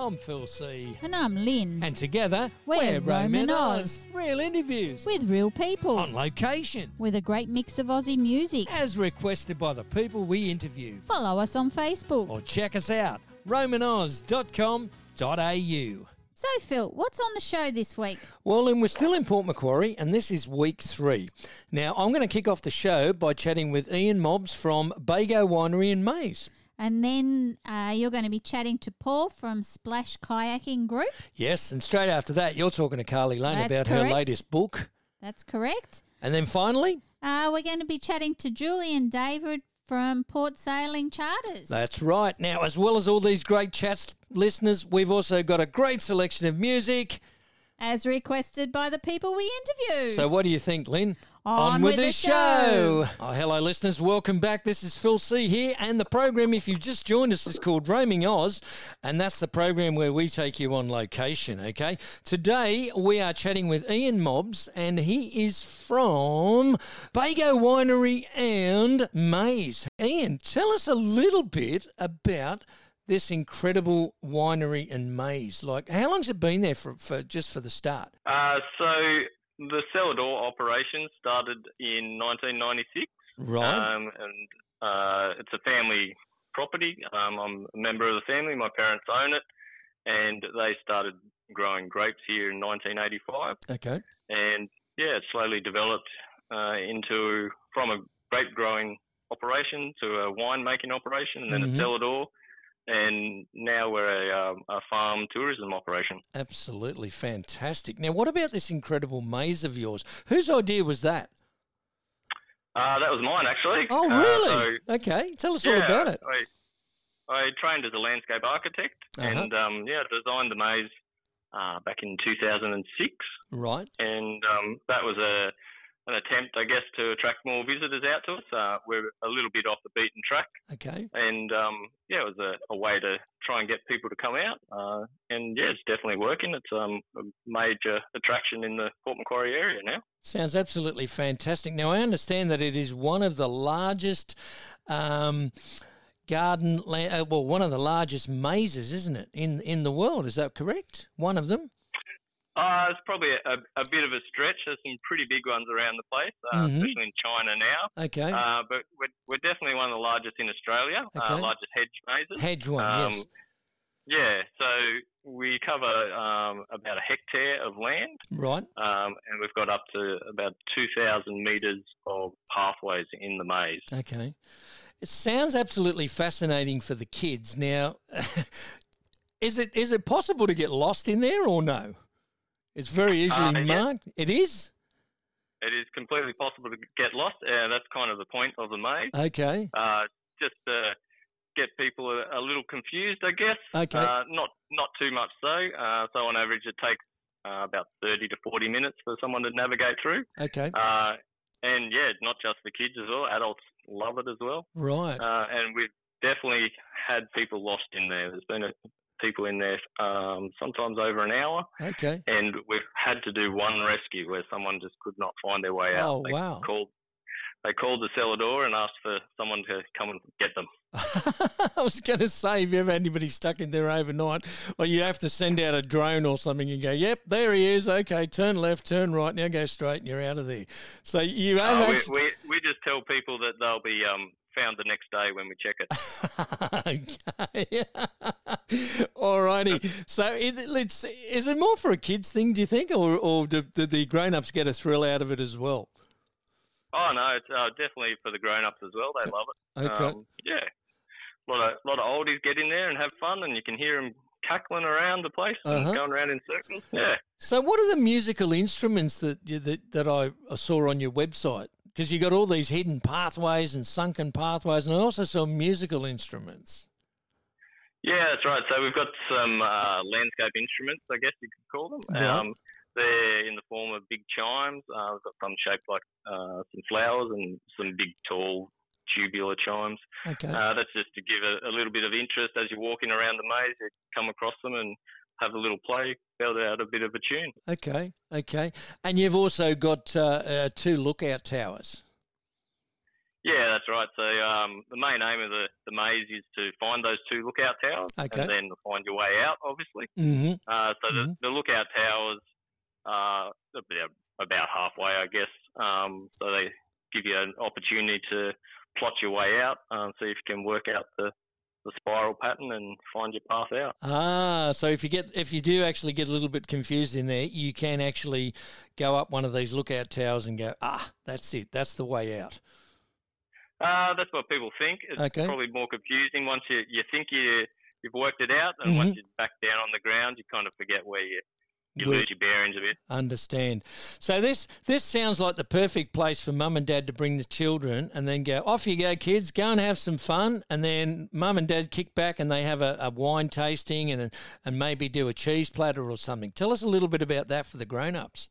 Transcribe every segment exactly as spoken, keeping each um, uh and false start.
I'm Phil C. And I'm Lynn. And together, we're, we're Roman Oz. Real interviews. With real people. On location. With a great mix of Aussie music. As requested by the people we interview. Follow us on Facebook. Or check us out, roman oz dot com dot a u. So, Phil, what's on the show this week? Well, and we're still in Port Macquarie, and this is week three. Now, I'm going to kick off the show by chatting with Ian Mobbs from Bago Winery in Mays. And then uh, you're going to be chatting to Paul from Splash Kayaking Group. Yes, and straight after that, you're talking to Carly Lane That's about correct. her latest book. That's correct. And then finally? Uh, we're going to be chatting to Julie and David from Port Sailing Charters. That's right. Now, as well as all these great chats, listeners, we've also got a great selection of music. As requested by the people we interview. So what do you think, Lynn? On, On with, with the show. show. Oh, hello, listeners. Welcome back. This is Phil C here, and the program, if you've just joined us, is called Roaming Oz, and that's the program where we take you on location, okay? Today, we are chatting with Ian Mobbs, and he is from Bago Winery and Mays. Ian, tell us a little bit about this incredible winery and Mays. Like, how long's it been there for, for just for the start? Uh, so the cellar door operation started in nineteen ninety-six. Right. Um, and uh, it's a family property. Um, I'm a member of the family. My parents own it. And they started growing grapes here in nineteen eighty-five. Okay. And, yeah, it slowly developed uh, into, from a grape growing operation to a wine making operation and then mm-hmm. a cellar door. And now we're a, um, a farm tourism operation. Absolutely fantastic. Now, what about this incredible maze of yours? Whose idea was that? Uh, that was mine, actually. Oh, really? Uh, so, okay. Tell us yeah, all about it. I, I trained as a landscape architect uh-huh. and, um, yeah, designed the maze uh, back in two thousand six. Right. And um, that was a an attempt, I guess, to attract more visitors out to us. Uh, we're a little bit off the beaten track. Okay. And, um, yeah, it was a, a way to try and get people to come out. Uh, and, yeah, it's definitely working. It's um, a major attraction in the Port Macquarie area now. Sounds absolutely fantastic. Now, I understand that it is one of the largest um, garden, uh, well, one of the largest mazes, isn't it, in, in the world? Is that correct? One of them? Uh, it's probably a, a bit of a stretch. There's some pretty big ones around the place, uh, mm-hmm. especially in China now. Okay. Uh, but we're, we're definitely one of the largest in Australia, okay. uh, largest hedge mazes. Hedge one, um, yes. Yeah, so we cover um, about a hectare of land. Right. Um, and we've got up to about two thousand metres of pathways in the maze. Okay. It sounds absolutely fascinating for the kids. Now, is it is it possible to get lost in there or no? It's very easily uh, marked. Yeah. It is? It is completely possible to get lost. Uh, that's kind of the point of the maze. Okay. Uh, just to get people a, a little confused, I guess. Okay. Uh, not not too much so. Uh, so on average, it takes uh, about thirty to forty minutes for someone to navigate through. Okay. Uh, and, yeah, not just the kids as well. Adults love it as well. Right. Uh, and we've definitely had people lost in there. There's been a people in there um, sometimes over an hour. Okay. And we've had to do one rescue where someone just could not find their way out. Oh, they wow. Called, they called the cellar door and asked for someone to come and get them. I was going to say, if you ever had anybody stuck in there overnight, or you have to send out a drone or something and go, yep, there he is. Okay, turn left, turn right, now go straight and you're out of there. So you have uh, actually... we, we, we just tell people that they'll be... Um, found the next day when we check it. Okay. All righty. So is it, let's, is it more for a kids thing, do you think, or, or do, do the grown-ups get a thrill out of it as well? Oh, no, it's uh, definitely for the grown-ups as well. They love it. Okay. Um, yeah. A lot of, lot of oldies get in there and have fun, and you can hear them cackling around the place uh-huh. and going around in circles. Yeah. So what are the musical instruments that you, that, that I saw on your website? Because you got all these hidden pathways and sunken pathways, and I also saw musical instruments. Yeah, that's right. So we've got some uh, landscape instruments, I guess you could call them. Right. Um, they're in the form of big chimes. Uh, we've got some shaped like uh, some flowers and some big, tall, tubular chimes. Okay. Uh, that's just to give a, a little bit of interest as you're walking around the maze. You come across them and have a little play, belt out a bit of a tune. Okay, okay. And you've also got uh, uh, two lookout towers. Yeah, that's right. So um, the main aim of the, the maze is to find those two lookout towers Okay. and then find your way out, obviously. Mm-hmm. Uh, so mm-hmm. the, the lookout towers are about, about halfway, I guess. Um, so they give you an opportunity to plot your way out, um, see if you can work out the, the spiral pattern and find your path out. Ah, so if you get if you do actually get a little bit confused in there, you can actually go up one of these lookout towers and go, ah, that's it, that's the way out. Uh, that's what people think. It's okay. probably more confusing once you, you think you, you've worked it out, and mm-hmm. once you're back down on the ground, you kind of forget where you you Well, lose your bearings a bit. Understand. So this this sounds like the perfect place for mum and dad to bring the children and then go, off you go, kids, go and have some fun. And then mum and dad kick back and they have a, a wine tasting and and maybe do a cheese platter or something. Tell us a little bit about that for the grown-ups.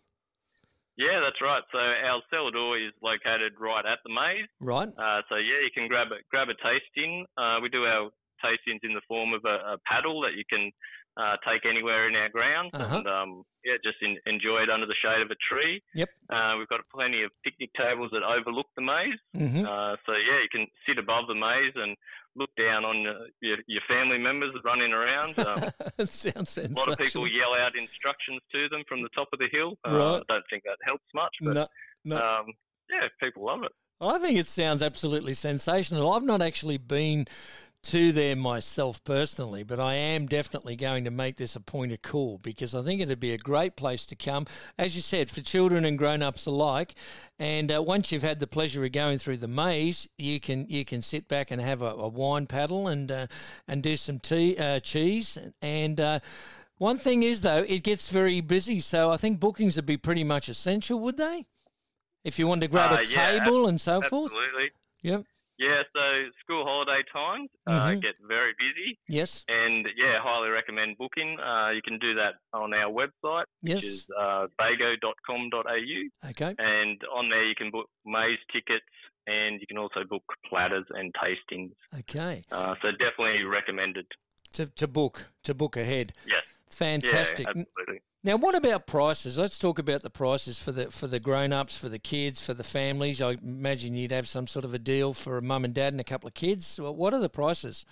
Yeah, that's right. So our cellar door is located right at the maze. Right. Uh, so yeah, you can grab a grab a tasting. Uh, we do our tastings in the form of a, a paddle that you can uh, take anywhere in our grounds, uh-huh. and um, yeah, just in, enjoy it under the shade of a tree. Yep. Uh, we've got plenty of picnic tables that overlook the maze. Mm-hmm. Uh, so yeah, you can sit above the maze and look down on uh, your, your family members running around. Um, It sounds sensational. a lot of people yell out instructions to them from the top of the hill. Uh, Right. I don't think that helps much, but No, no. um, yeah, people love it. I think it sounds absolutely sensational. I've not actually been to there myself personally, but I am definitely going to make this a point of call because I think it'd be a great place to come, as you said, for children and grown-ups alike. And uh, once you've had the pleasure of going through the maze, you can you can sit back and have a, a wine paddle and uh, and do some tea, uh, cheese. And uh, one thing is, though, it gets very busy, so I think bookings would be pretty much essential, would they? If you wanted to grab Uh, a yeah, table and so Absolutely. forth? Yep. Yeah, so school holiday times uh, Mhm. get very busy. Yes. And yeah, highly recommend booking. Uh, you can do that on our website, which Yes. is uh, bago dot com dot a u. Okay. And on there you can book maze tickets, and you can also book platters and tastings. Okay. Uh, so definitely recommended. To to book to book ahead. Yes. Fantastic. Yeah, absolutely. Now, what about prices? Let's talk about the prices for the for the grown-ups, for the kids, for the families. I imagine you'd have some sort of a deal for a mum and dad and a couple of kids. Well, what are the prices?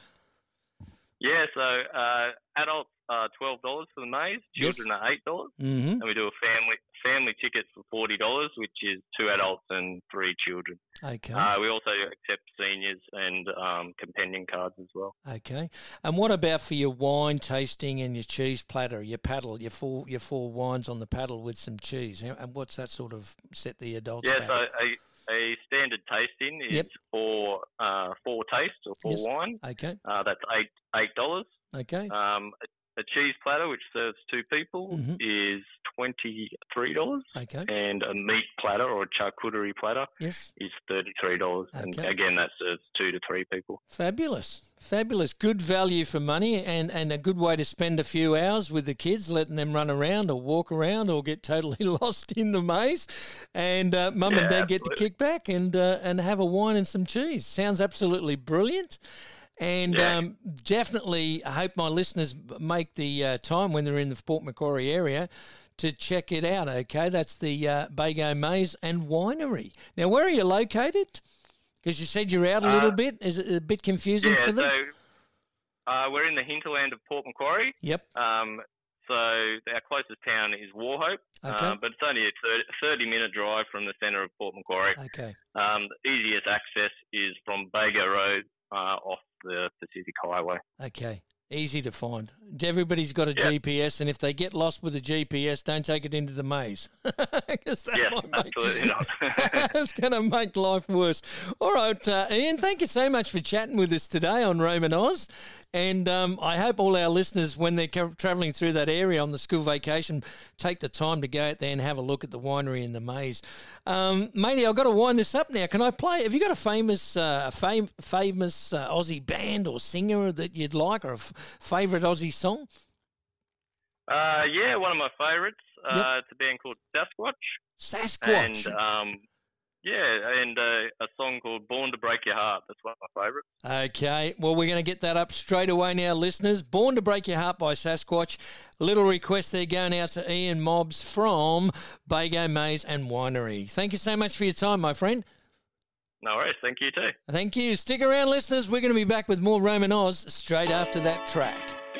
Yeah, so uh, adults are twelve dollars for the maze, Yes. children are eight dollars, Mm-hmm. and we do a family family ticket for forty dollars, which is two adults and three children. Okay. Uh, we also accept seniors and um, companion cards as well. Okay. And what about for your wine tasting and your cheese platter, your paddle, your four your four wines on the paddle with some cheese? How- And what's that sort of set the adults Yeah, back? so a, a standard tasting is Yep. for uh, four tastes or four Yes. wines. Okay. Uh, that's eight eight dollars. Okay. Um, a, a cheese platter, which serves two people, Mhm. is twenty three dollars, Okay. and a meat platter or a charcuterie platter Yes. is thirty three dollars. And Okay. again, that serves two to three people. Fabulous. Fabulous. Good value for money and, and a good way to spend a few hours with the kids, letting them run around or walk around or get totally lost in the maze. And uh, mum and Yeah, dad get to absolutely. kick back and uh, and have a wine and some cheese. Sounds absolutely brilliant. And Yeah. um, definitely, I hope my listeners make the uh, time when they're in the Port Macquarie area to check it out, okay? That's the uh, Bago Maze and Winery. Now, where are you located? Because you said you're out a little Uh, bit. Is it a bit confusing Yeah, for them? so uh, we're in the hinterland of Port Macquarie. Yep. Um, so our closest town is Warhope, Okay. uh, but it's only a thirty-minute drive from the centre of Port Macquarie. Okay. Um, the easiest access is from Bago Road uh, off the Pacific Highway. Okay. Easy to find. Everybody's got a Yep. G P S, and if they get lost with a G P S, don't take it into the maze. 'Cause that Yes, might make, absolutely not. it's going to make life worse. All right, uh, Ian, thank you so much for chatting with us today on Roman Oz. And um, I hope all our listeners, when they're ca- travelling through that area on the school vacation, take the time to go out there and have a look at the winery and the maze. Um, matey, I've got to wind this up now. Can I play? Have you got a famous, uh, fam- famous uh, Aussie band or singer that you'd like, or a f- favourite Aussie song? Uh, yeah, one of my favourites. Uh, Yep. It's a band called Sasquatch. Sasquatch. And um, yeah, and uh, a song called Born to Break Your Heart. That's one of my favourites. Okay, well, we're going to get that up straight away now, listeners. Born to Break Your Heart by Sasquatch. A little request there going out to Ian Mobbs from Bago Maze and Winery. Thank you so much for your time, my friend. No worries. Thank you too. Thank you. Stick around, listeners. We're going to be back with more Roman Oz straight after that track.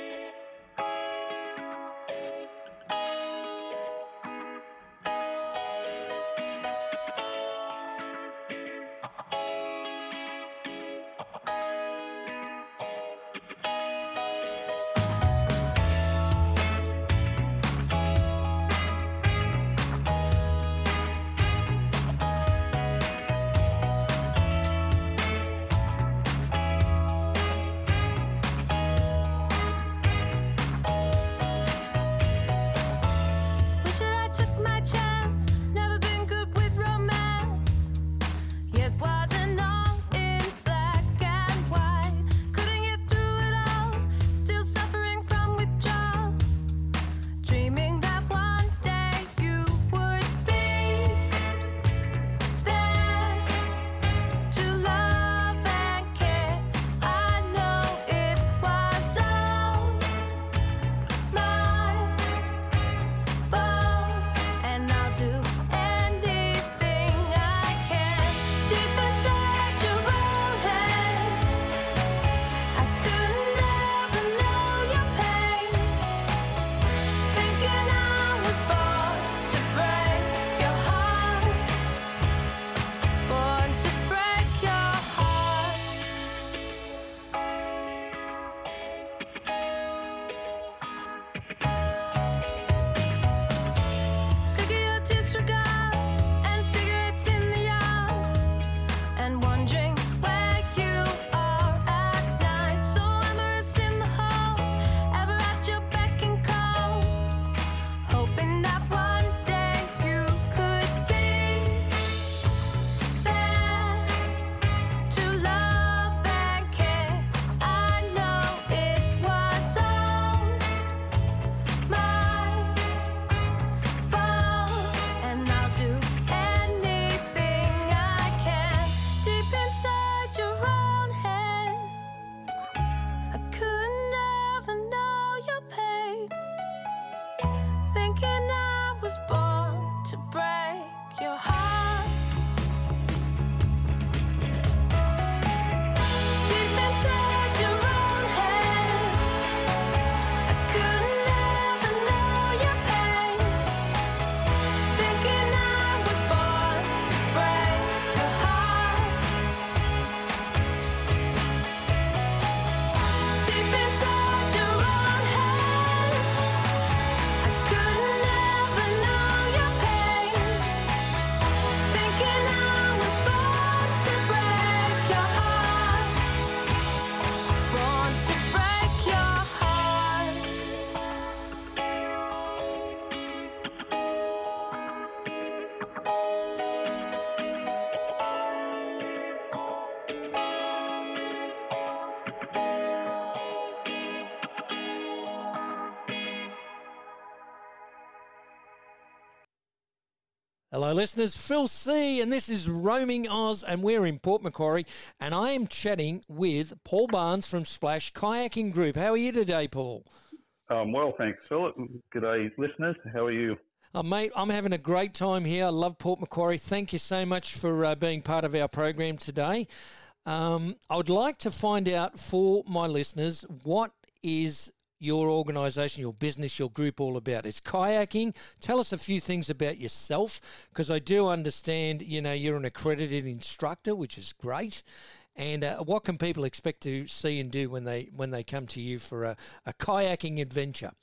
Hello, listeners. Phil C, and this is Roaming Oz, and we're in Port Macquarie, and I am chatting with Paul Barnes from Splash Kayaking Group. How are you today, Paul? Um, well, thanks, Phil. Good day, listeners. How are you? Oh, mate, I'm having a great time here. I love Port Macquarie. Thank you so much for uh, being part of our program today. Um, I would like to find out for my listeners, what is your organisation, your business, your group all about? It's kayaking. Tell us a few things about yourself, because I do understand, you know, you're an accredited instructor, which is great. And uh, what can people expect to see and do when they when they come to you for a, a kayaking adventure?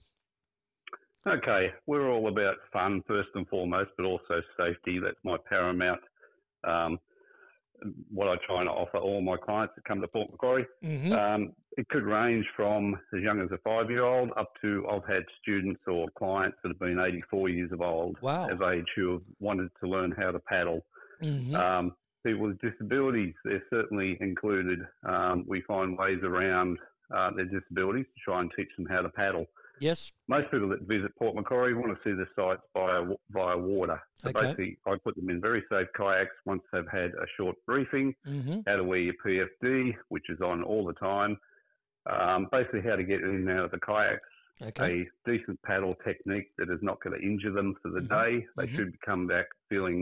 Okay, we're all about fun first and foremost, but also safety. That's my paramount. Um, what I try and offer all my clients that come to Port Macquarie. Mm-hmm. Um, it could range from as young as a five-year-old up to, I've had students or clients that have been eighty-four years of old Wow. of age who have wanted to learn how to paddle. Mm-hmm. Um, people with disabilities, they're certainly included. Um, we find ways around uh, their disabilities to try and teach them how to paddle. Yes. Most people that visit Port Macquarie want to see the sites via, via water. So Okay. basically, I put them in very safe kayaks once they've had a short briefing, Mm-hmm. how to wear your P F D, which is on all the time, um, basically how to get in and out of the kayaks, Okay. a decent paddle technique that is not going to injure them for the Mhm. day. They Mhm. should come back feeling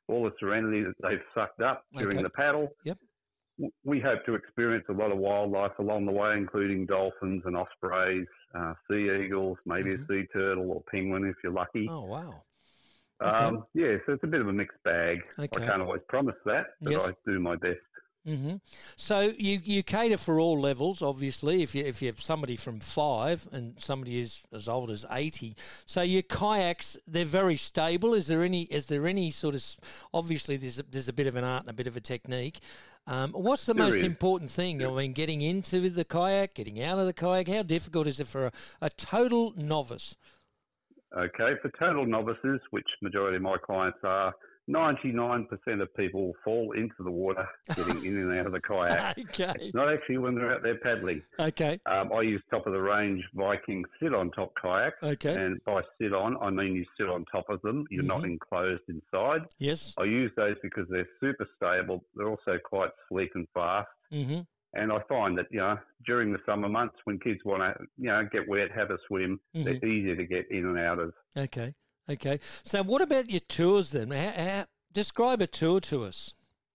all the serenity that they've sucked up during Okay. the paddle. Yep. W- We hope to experience a lot of wildlife along the way, including dolphins and ospreys, uh, sea eagles, maybe Mhm. a sea turtle or penguin if you're lucky. Oh, wow. Okay. Um, yeah, so it's a bit of a mixed bag. Okay. I can't always promise that, but Yes. I do my best. hmm So you, you cater for all levels, obviously. If you if you have somebody from five and somebody is as old as eighty, so your kayaks, they're very stable. Is there any is there any sort of s- obviously there's a, there's a bit of an art and a bit of a technique. Um, what's the There most is. important thing? I mean, getting into the kayak, getting out of the kayak. How difficult is it for a, a total novice? Okay, for total novices, which majority of my clients are, ninety-nine percent of people fall into the water getting in and out of the kayak. Okay. Not actually when they're out there paddling. Okay. Um, I use top of the range Viking sit on top kayaks. Okay. And by sit on, I mean you sit on top of them. You're not Mhm. enclosed inside. Yes. I use those because they're super stable. They're also quite sleek and fast. hmm And I find that, you know, during the summer months when kids want to, you know, get wet, have a swim, they're easier to get in and out of. Okay. Okay. So what about your tours then? How, how, describe a tour to us.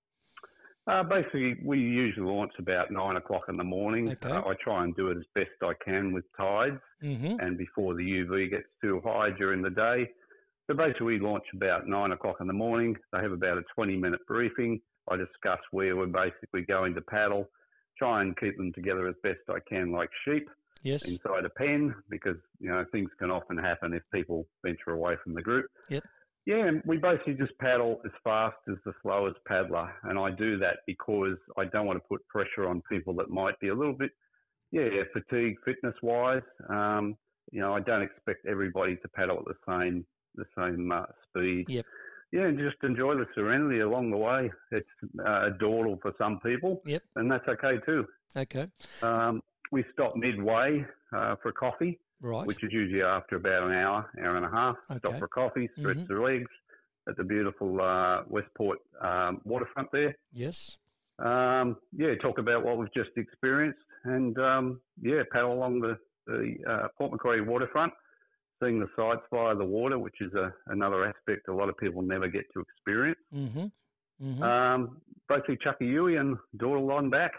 Uh, basically, we usually launch about nine o'clock in the morning. Okay. Uh, I try and do it as best I can with tides hmm and before the U V gets too high during the day. So basically, we launch about nine o'clock in the morning. They have about a twenty-minute briefing. I discuss where we're basically going to paddle, try and keep them together as best I can like sheep Yes. inside a pen because, you know, things can often happen if people venture away from the group. Yep. Yeah, and we basically just paddle as fast as the slowest paddler. And I do that because I don't want to put pressure on people that might be a little bit, yeah, fatigued fitness-wise. Um, you know, I don't expect everybody to paddle at the same the same uh, speed. Yep. Yeah, and just enjoy the serenity along the way. It's uh, a dawdle for some people, Yep. and that's okay too. Okay. Um, we stop midway uh, for coffee, Right. which is usually after about an hour, hour and a half. Stop Okay. for coffee, stretch Mhm. the legs at the beautiful uh, Westport um, waterfront there. Yes. Um, yeah, talk about what we've just experienced, and um, yeah, paddle along the, the uh, Port Macquarie waterfront, seeing the sights via the water, which is a, another aspect a lot of people never get to experience. Mm-hmm. Mm-hmm. Um, basically, chuck a Yui and dawdle on back.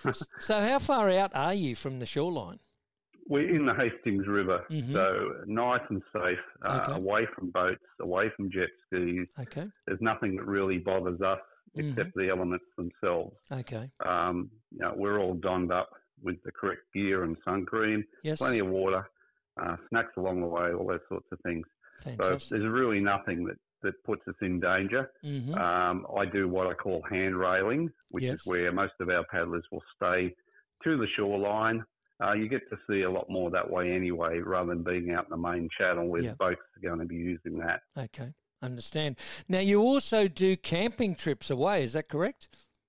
So how far out are you from the shoreline? We're in the Hastings River, Mhm. so nice and safe, uh, Okay. away from boats, away from jet skis. Okay. There's nothing that really bothers us except the elements themselves. Okay. Um, you know, we're all donned up with the correct gear and sun cream, Yes. plenty of water, uh, snacks along the way, all those sorts of things. Fantastic. So there's really nothing that, that puts us in danger. Mm-hmm. Um, I do what I call hand railing, which Yes. is where most of our paddlers will stay to the shoreline. Uh, you get to see a lot more that way anyway, rather than being out in the main channel where Yeah. the boats are going to be using that. Okay. Understand. Now you also do camping trips away. Is that correct?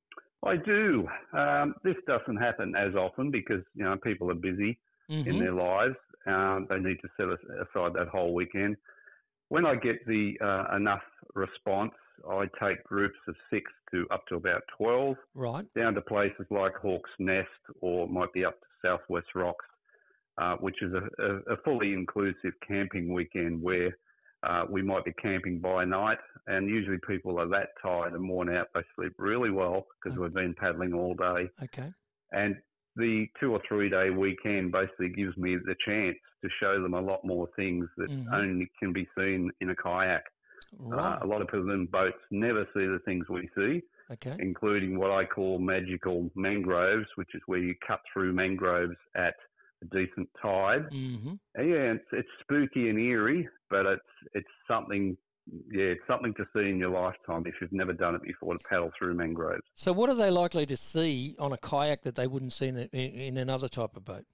I do. Um, this doesn't happen as often because, you know, people are busy in Mm-hmm. their lives. Um, they need to set aside that whole weekend. When I get the uh, enough response, I take groups of six to up to about twelve Right. down to places like Hawke's Nest or might be up to Southwest Rocks, uh, which is a, a, a fully inclusive camping weekend where uh, we might be camping by night, and usually people are that tired and worn out they sleep really well because Okay. we've been paddling all day. Okay. And the two or three day weekend basically gives me the chance to show them a lot more things that Mhm. only can be seen in a kayak. Right. Uh, a lot of people in boats never see the things we see, Okay. including what I call magical mangroves, which is where you cut through mangroves at a decent tide. Mm-hmm. And yeah, it's, it's spooky and eerie, but it's it's something, yeah, it's something to see in your lifetime if you've never done it before, to paddle through mangroves. So what are they likely to see on a kayak that they wouldn't see in, a, in another type of boat?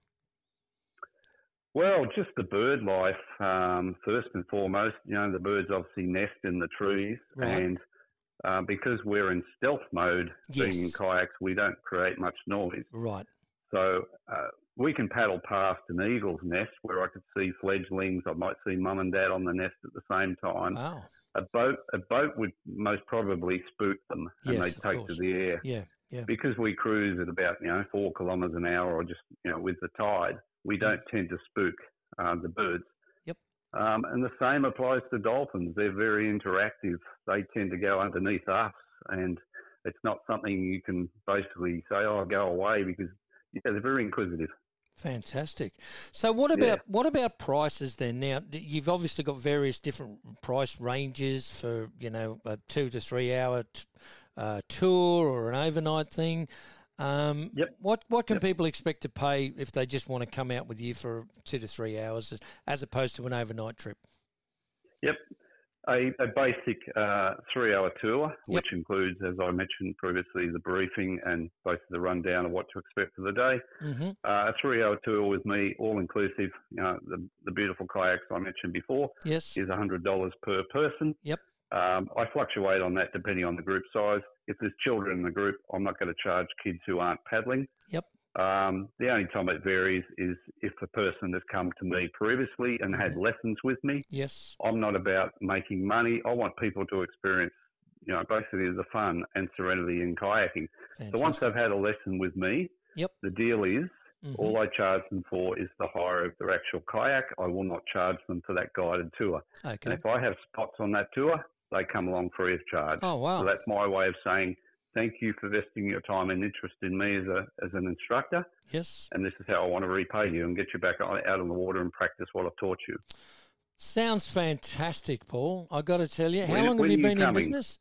Well, just the bird life, um, first and foremost. You know, the birds obviously nest in the trees, Right. and uh, because we're in stealth mode, being in Yes. kayaks, we don't create much noise. Right. So uh, we can paddle past an eagle's nest where I could see fledglings. I might see mum and dad on the nest at the same time. Wow. A boat, a boat would most probably spook them, and Yes, they'd of take course. to the air. Yeah. Yeah. Because we cruise at about, you know, four kilometres an hour, or just, you know, with the tide, we don't tend to spook uh, the birds. Yep. Um, and the same applies to dolphins. They're very interactive. They tend to go underneath us, and it's not something you can basically say, "Oh, go away," because yeah, they're very inquisitive. Fantastic. So what about yeah. what about prices then? Now, you've obviously got various different price ranges for, you know, a two to three hour t- uh, tour or an overnight thing. Um, yep. What what can yep. people expect to pay if they just want to come out with you for two to three hours as, as opposed to an overnight trip? Yep. A, a basic uh, three-hour tour, yep. which includes, as I mentioned previously, the briefing and basically the rundown of what to expect for the day. Mm-hmm. Uh, a three-hour tour with me, all-inclusive. You know, the, the beautiful kayaks I mentioned before yes. is one hundred dollars per person. Yep. Um, I fluctuate on that depending on the group size. If there's children in the group, I'm not going to charge kids who aren't paddling. Yep. Um, the only time it varies is if a person has come to me previously and mm-hmm. had lessons with me. Yes. I'm not about making money. I want people to experience, you know, basically the fun and serenity in kayaking. Fantastic. So once they've had a lesson with me, yep. the deal is mm-hmm. all I charge them for is the hire of their actual kayak. I will not charge them for that guided tour. Okay. And if I have spots on that tour, they come along free of charge. Oh, wow. So that's my way of saying, thank you for investing your time and interest in me as a as an instructor. Yes. And this is how I want to repay you and get you back out on the water and practice what I've taught you. Sounds fantastic, Paul. I got to tell you. How when, long when have you you been coming? in business?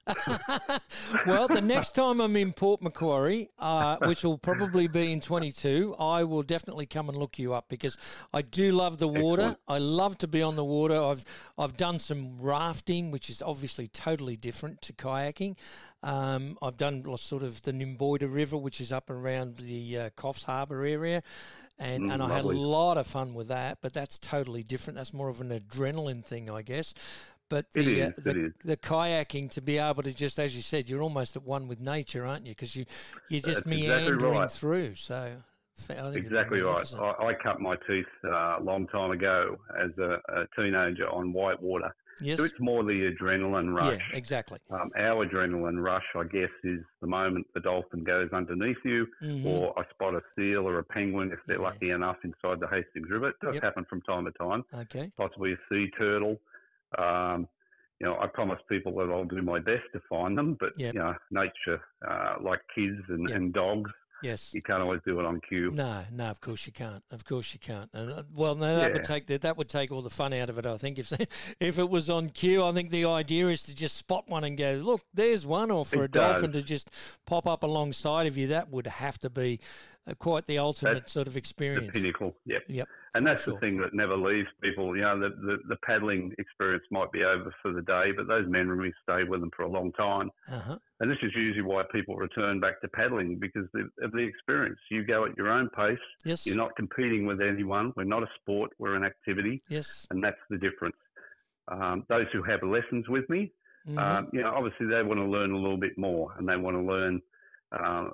Well, the next time I'm in Port Macquarie, uh, which will probably be in twenty-two, I will definitely come and look you up because I do love the water. Excellent. I love to be on the water. I've I've done some rafting, which is obviously totally different to kayaking. Um, I've done sort of the Nimboida River, which is up around the uh, Coffs Harbour area. And Mm, and I lovely. had a lot of fun with that, but that's totally different. That's more of an adrenaline thing, I guess. But the It is, uh, the, it is. the kayaking, to be able to just, as you said, you're almost at one with nature, aren't you? Because you you're just That's exactly meandering right. through. So I think Exactly it's right. magnificent. I, I cut my teeth uh, a long time ago as a, a teenager on white water. Yes. So it's more the adrenaline rush. Yeah, exactly. Um, our adrenaline rush, I guess, is the moment the dolphin goes underneath you, Mhm. or I spot a seal or a penguin if they're Yeah. lucky enough inside the Hastings River. It does Yep. happen from time to time. Okay. Possibly a sea turtle. Um, you know, I promise people that I'll do my best to find them, but Yep. you know, nature, uh, like kids and, Yep. and dogs, Yes. you can't always do it on cue. No, no, of course you can't. Of course you can't. And uh, well, no, that Yeah. would take that that would take all the fun out of it. I think if if it was on cue, I think the idea is to just spot one and go, look, there's one, or for It a dolphin does. to just pop up alongside of you. That would have to be uh, quite the ultimate That's sort of The experience. pinnacle, yep. Yep, And for that's sure. the thing that never leaves people. You know, the, the, the paddling experience might be over for the day, but those memories stay with them for a long time. Uh-huh. And this is usually why people return back to paddling, because of of the experience. You go at your own pace. Yes. You're not competing with anyone. We're not a sport. We're an activity. Yes. And that's the difference. Um, those who have lessons with me, Mhm. um, you know, obviously they want to learn a little bit more, and they want to learn, uh,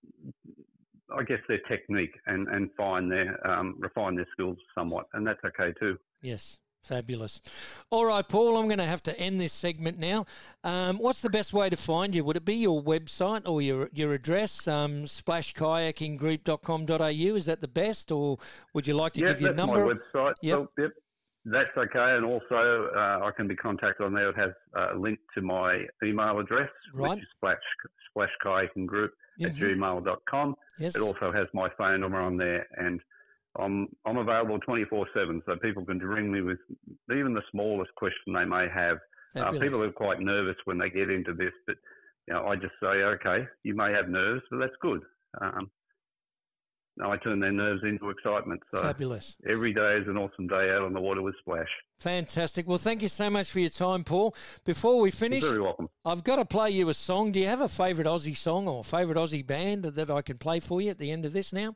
I guess, their technique and, and find their, um, refine their skills somewhat. And that's okay too. Yes. Fabulous. All right, Paul, I'm going to have to end this segment now. Um, what's the best way to find you? Would it be your website or your your address, um, splash kayaking group dot com dot a u? Is that the best, or would you like to yeah, give your that's number? my website. Yep. So, yep, that's okay. And also, uh, I can be contacted on there. It has a link to my email address, Right. which is splash, splash kayaking group at Mhm. gmail dot com. Yes. It also has my phone number on there, and I'm I'm available twenty-four seven, so people can ring me with even the smallest question they may have. Uh, Fabulous. people are quite nervous when they get into this, but you know, I just say, okay, you may have nerves, but that's good. Um, no, I turn their nerves into excitement. So Fabulous. every day is an awesome day out on the water with Splash. Fantastic. Well, thank you so much for your time, Paul. Before we finish, You're very welcome. I've got to play you a song. Do you have a favourite Aussie song or favourite Aussie band that I can play for you at the end of this now?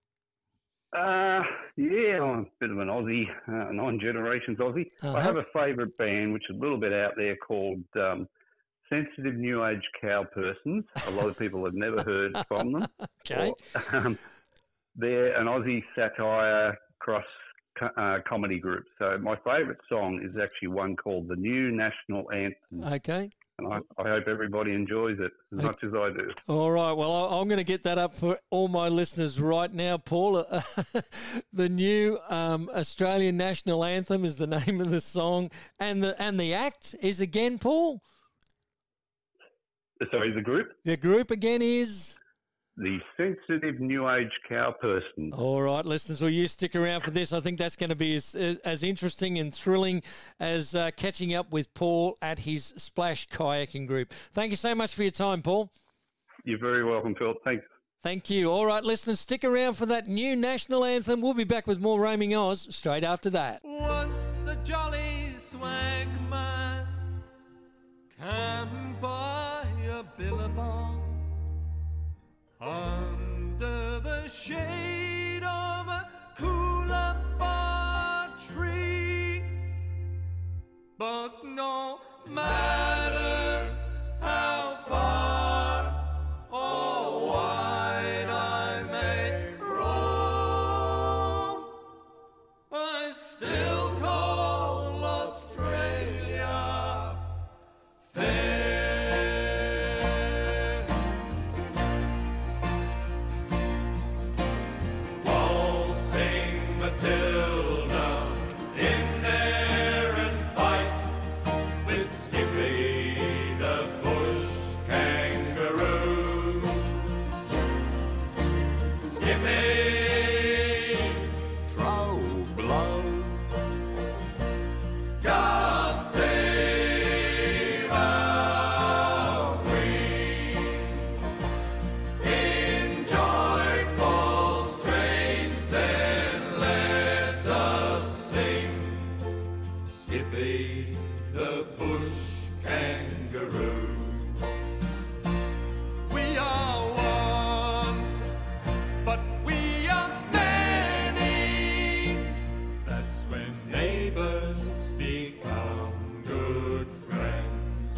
Uh, yeah, I'm a bit of an Aussie, uh, nine generations Aussie. Uh-huh. I have a favourite band, which is a little bit out there, called um, Sensitive New Age Cow Persons. A lot of people have never heard from them. Okay. Or, um, they're an Aussie satire cross uh, comedy group. So my favourite song is actually one called The New National Anthem. Okay. And I, I hope everybody enjoys it as Okay. much as I do. All right. Well, I- I'm going to get that up for all my listeners right now, Paul. The new um, Australian National Anthem is the name of the song, and the and the act is again, Paul. Sorry, the group? The group again is. The Sensitive New Age Cow Person. All right, listeners, will you stick around for this? I think that's going to be as, as interesting and thrilling as uh, catching up with Paul at his Splash Kayaking group. Thank you so much for your time, Paul. You're very welcome, Phil. Thanks. Thank you. All right, listeners, stick around for that new national anthem. We'll be back with more Roaming Oz straight after that. Once a jolly swag man came by a billabong under the shade of a coolabah tree. But no matter how far or wide I may roam, I still call Australia fair. Waltzing Matilda in there and fight with Skippy the bush kangaroo. Skippy, trow blow. God save our Queen. In joyful strains then let us sing. Skippy the bush kangaroo. We are one, but we are many. That's when neighbors become good friends.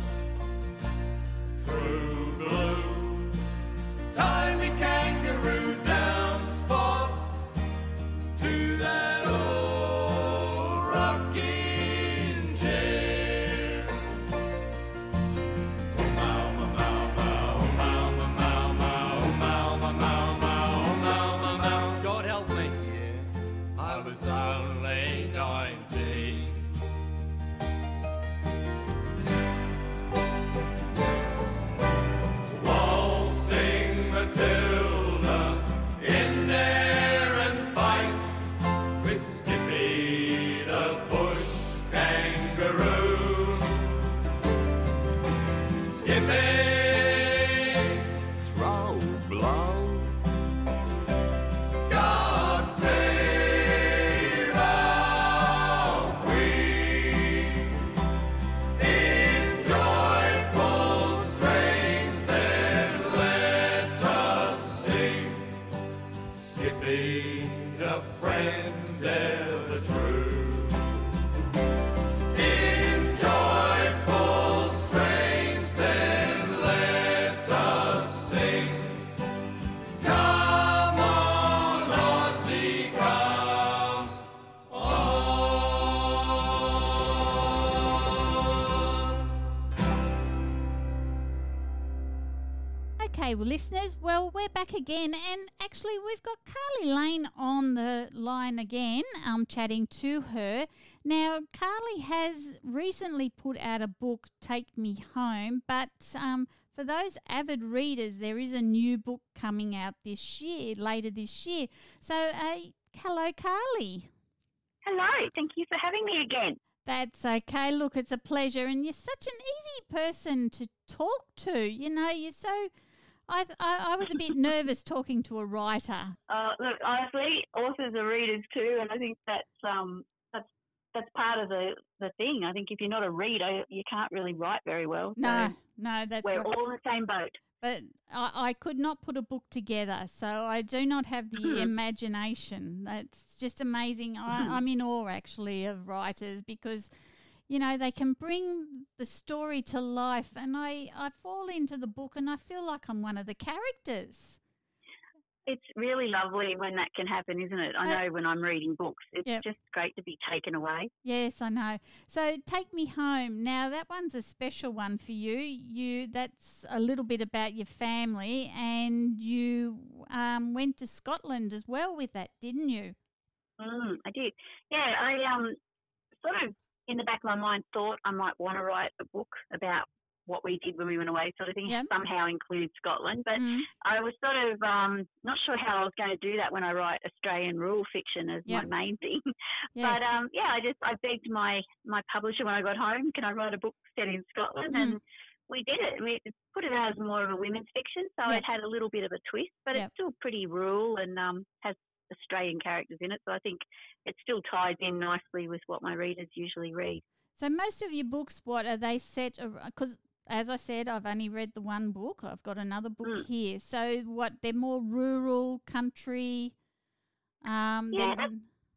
True blue, tie me kangaroo down spot to that old rocking chair. Oh, mow, mow, mow, mow, oh, mow, mow, mow, mow, oh, mow, mow, mow, mow, oh, mow, mow, mow. God help me, I was only nineteen. Waltzing Matilda in there and fight with Skippy the bush kangaroo. Skippy, trow blow. God save our Queen. In joyful strains then let us sing. Skippy, the friend ever true. In joyful strains then let us sing. Come on, Aussie, come on. Okay, well, listeners, well, we're back again, and actually, we've got Carly Lane on the line again. I'm chatting to her. Now, Carly has recently put out a book, Take Me Home, but um, for those avid readers, there is a new book coming out this year, later this year. So, uh, hello, Carly. Hello, thank you for having me again. That's okay. Look, it's a pleasure, and you're such an easy person to talk to. You know, you're so. I I, I was a bit nervous talking to a writer. Uh, look, honestly, authors are readers too, and I think that's um that's that's part of the, the thing. I think if you're not a reader, you can't really write very well. No, So no, that's we're right. all in the same boat. But I, I could not put a book together, so I do not have the imagination. That's just amazing. I, I'm in awe, actually, of writers because, you know, they can bring the story to life, and I, I fall into the book and I feel like I'm one of the characters. it's really lovely when that can happen, isn't it? I Uh, know when I'm reading books, it's Yep. just great to be taken away. Yes, I know. So Take Me Home. Now that one's a special one for you. You that's a little bit about your family, and you um, went to Scotland as well with that, didn't you? Mm, I did. Yeah, I um sort of in the back of my mind thought I might want to write a book about what we did when we went away, sort of thing. Yep. Somehow include Scotland, but Mm. I was sort of um not sure how I was going to do that when I write Australian rural fiction as Yep. my main thing. Yes. But um yeah, I just I begged my my publisher when I got home, can I write a book set in Scotland? Mm. And we did it. We put it out as more of a women's fiction, so Yep. it had a little bit of a twist, but Yep. it's still pretty rural and um has Australian characters in it. So I think it still ties in nicely with what my readers usually read. So most of your books, what are they set? Because as I said, I've only read the one book. I've got another book Mm. here. So what? They're more rural, country. Um, Yeah, than-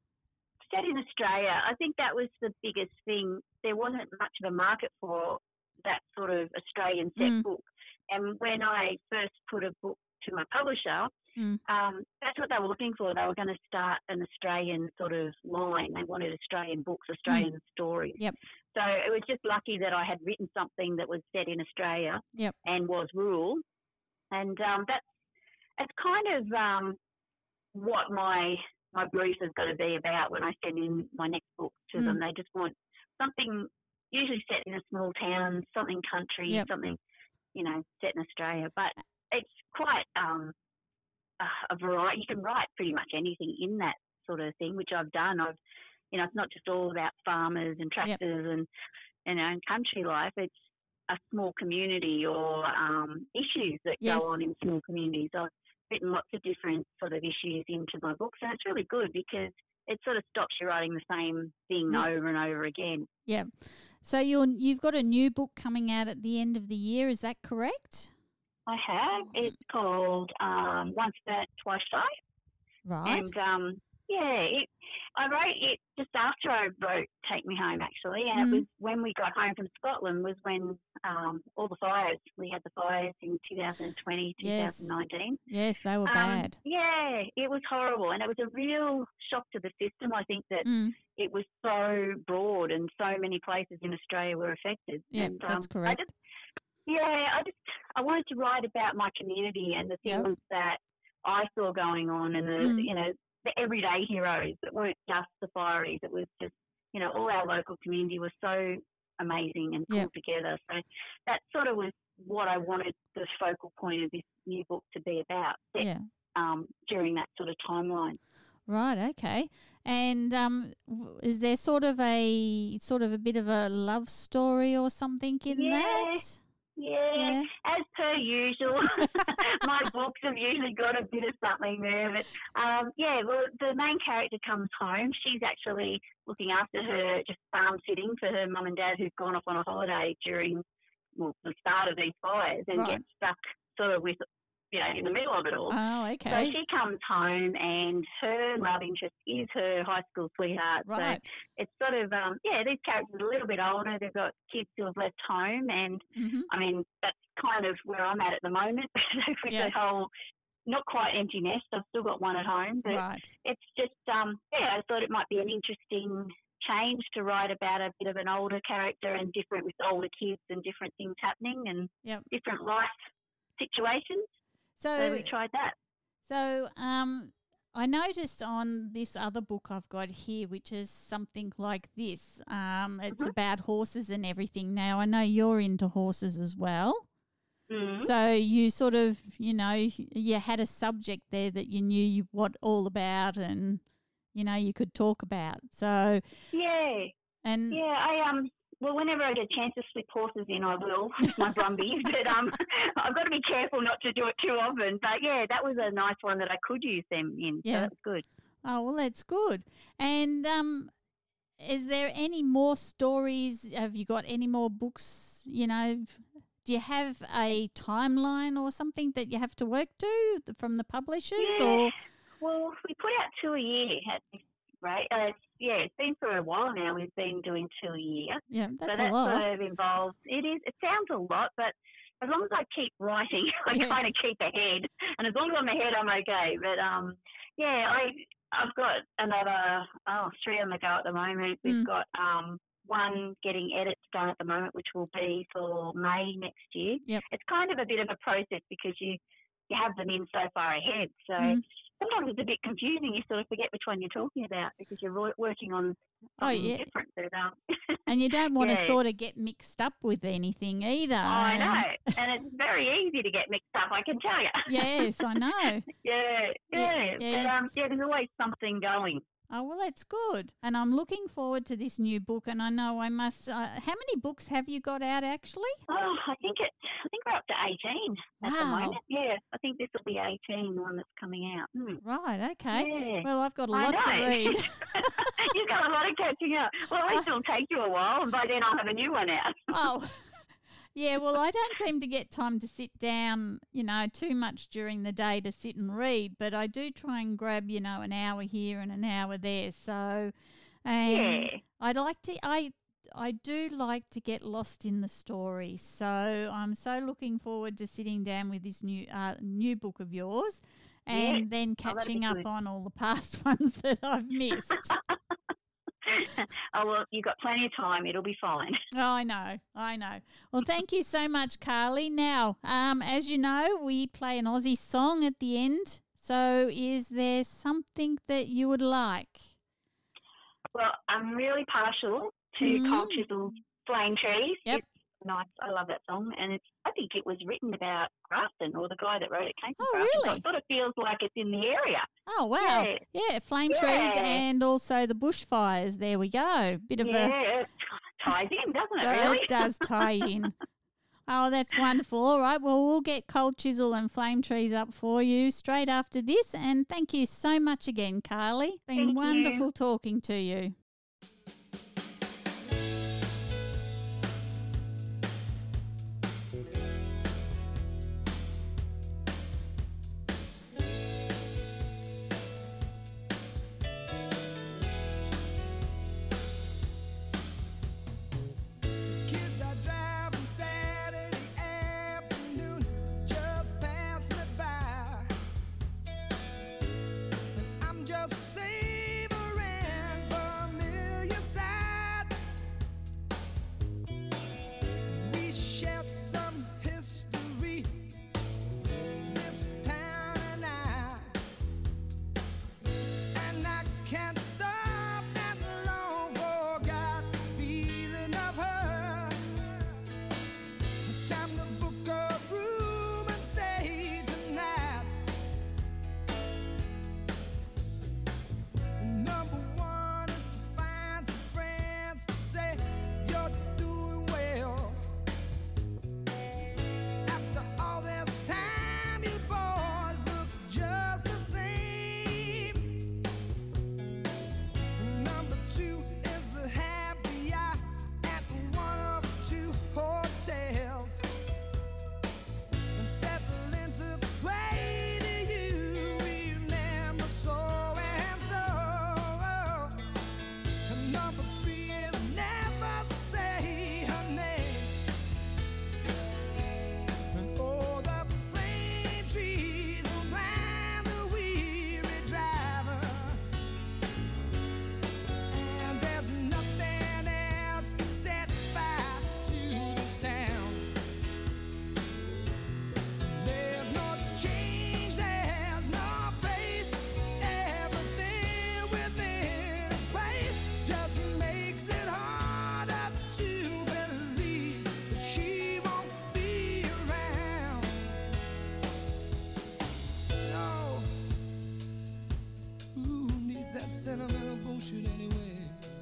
Set in Australia, I think that was the biggest thing. There wasn't much of a market for that sort of Australian set Mm. book. And when I first put a book to my publisher, Mm. um, that's what they were looking for. They were going to start an Australian sort of line. They wanted Australian books, Australian stories. Yep. So it was just lucky that I had written something that was set in Australia Yep. and was rural. And um, that's, that's kind of um, what my my brief is going to be about when I send in my next book to Mm. them. They just want something usually set in a small town, something country, Yep. something, you know, set in Australia. But it's quite um, a, a variety. You can write pretty much anything in that sort of thing, which I've done. I've, you know, it's not just all about farmers and tractors and, you know, and country life. It's a small community or um, issues that Yes. go on in small communities. I've written lots of different sort of issues into my books, and it's really good because it sort of stops you writing the same thing Yeah. over and over again. Yeah. So you're you've got a new book coming out at the end of the year. Is that correct? I have. It's called um, Once Burnt, Twice Shy. Right. And um, yeah, it, I wrote it just after I wrote Take Me Home, actually, and Mm. it was when we got home from Scotland was when um, all the fires, we had the fires in twenty twenty, Yes. twenty nineteen. yes, they were Um, bad. Yeah, it was horrible, and it was a real shock to the system. I think that Mm. it was so broad and so many places in Australia were affected. Yeah, and, that's um, correct. I just, yeah, I just I wanted to write about my community and the Yep. things that I saw going on, and the Mm. you know the everyday heroes that weren't just the fireys. It was just you know all our local community was so amazing and pulled Yep. together. So that sort of was what I wanted the focal point of this new book to be about. Set, Yeah. um, during that sort of timeline. Right. Okay. And um, w- is there sort of a sort of a bit of a love story or something in Yeah. that? Yeah, Yeah. as per usual, my books have usually got a bit of something there. But um, yeah, well, the main character comes home. She's actually looking after her, just farm sitting for her mum and dad who've gone off on a holiday during well, the start of these fires and Right. gets stuck sort of with, you know, in the middle of it all. Oh, So okay. she comes home and her love interest is her high school sweetheart. Right. So it's sort of, um, yeah, these characters are a little bit older. They've got kids who have left home, and Mm-hmm. I mean, that's kind of where I'm at at the moment with Yeah. the whole, not quite empty nest. I've still got one at home, but Right. it's just, um, yeah, I thought it might be an interesting change to write about a bit of an older character and different with older kids and different things happening and Yep. different life situations. So So we tried that. So um, I noticed on this other book I've got here, which is something like this. Um, it's Mhm. about horses and everything. Now I know you're into horses as well. Mm. So you sort of, you know, you had a subject there that you knew you what all about, and you know you could talk about. So Yeah, and yeah. I um. Well, whenever I get a chance to slip horses in, I will with my brumbies. But um, I've got to be careful not to do it too often. But yeah, that was a nice one that I could use them in. Yeah. So that's good. oh well, that's good. And um, is there any more stories? Have you got any more books? You know, do you have a timeline or something that you have to work to from the publishers? Yeah. Or Well, we put out two a year at this rate. Uh, it's, yeah, it's been for a while now. We've been doing two a year. yeah, that's so a that lot. sort of involves, it is, it sounds a lot, but as long as I keep writing, I Yes. kind of keep ahead. And as long as I'm ahead, I'm okay. But um, yeah, I I've got another oh three on the go at the moment. We've Mm. got um one getting edits done at the moment, which will be for May next year. Yep. It's kind of a bit of a process because you you have them in so far ahead. So Mm. sometimes it's a bit confusing. You sort of forget which one you're talking about because you're wo- working on Oh, something yeah. different. But um, And you don't want to Yeah. sort of get mixed up with anything either. I know, and it's very easy to get mixed up. I can tell you. Yes, I know. Yeah, Yeah, yeah, yeah, but you- um, yeah, there's always something going. Oh, well, that's good. And I'm looking forward to this new book. And I know I must. Uh, how many books have you got out actually? Oh, I think it. I think we're up to eighteen at the Wow. moment. Yeah, I think this will be eighteen, the one that's coming out. Hmm. Right, okay. Yeah. Well, I've got a I lot to know. read. You've got a lot of catching up. Well, at least it'll take you a while, and by then I'll have a new one out. Oh, yeah. Well, I don't seem to get time to sit down, you know, too much during the day to sit and read, but I do try and grab, you know, an hour here and an hour there. So, and Yeah. I'd like to, I, I do like to get lost in the story. So I'm so looking forward to sitting down with this new, uh, new book of yours, and Yeah. then Oh, that'd be catching up good. on all the past ones that I've missed. Oh well, you've got plenty of time. It'll be fine. Oh, I know, I know. Well, thank you so much, Carly. Now, um, as you know, we play an Aussie song at the end. So is there something that you would like? Well, I'm really partial to Mhm. Cold Chisel's Flame Trees. Yep. It's nice. I love that song, and it's. I think it was written about Grafton, or the guy that wrote it came from Oh, Grafton. So really? it sort of feels like it's in the area. Oh, wow. Yeah. Yeah, flame trees Yeah. and also the bushfires. There we go. Bit of a... Yeah, it ties in, doesn't it? So Really? It does tie in. Oh, that's wonderful. All right. Well, we'll get Cold Chisel and Flame Trees up for you straight after this. And thank you so much again, Carly. It's been Thank you. wonderful talking to you. Kids are driving Saturday afternoon, just pass me by. And I'm just savoring familiar sights. We shared some history, this town and I. And I can't stop that long forgotten feeling of her. Time to book a room and stay tonight. Number one is to find some friends to say you're doing well. After all this time, you boys look just the same. Number two is the happy hour at one of two hotels. And settle into play to you, remember so and so. And number three is never say her name. And all the flame trees will blind the weary driver. And there's nothing else can set fire to this town. There's no change, there's no place. Everything within its place just makes it harder to believe that she won't be around. No. Who needs that sentimental bullshit anyway?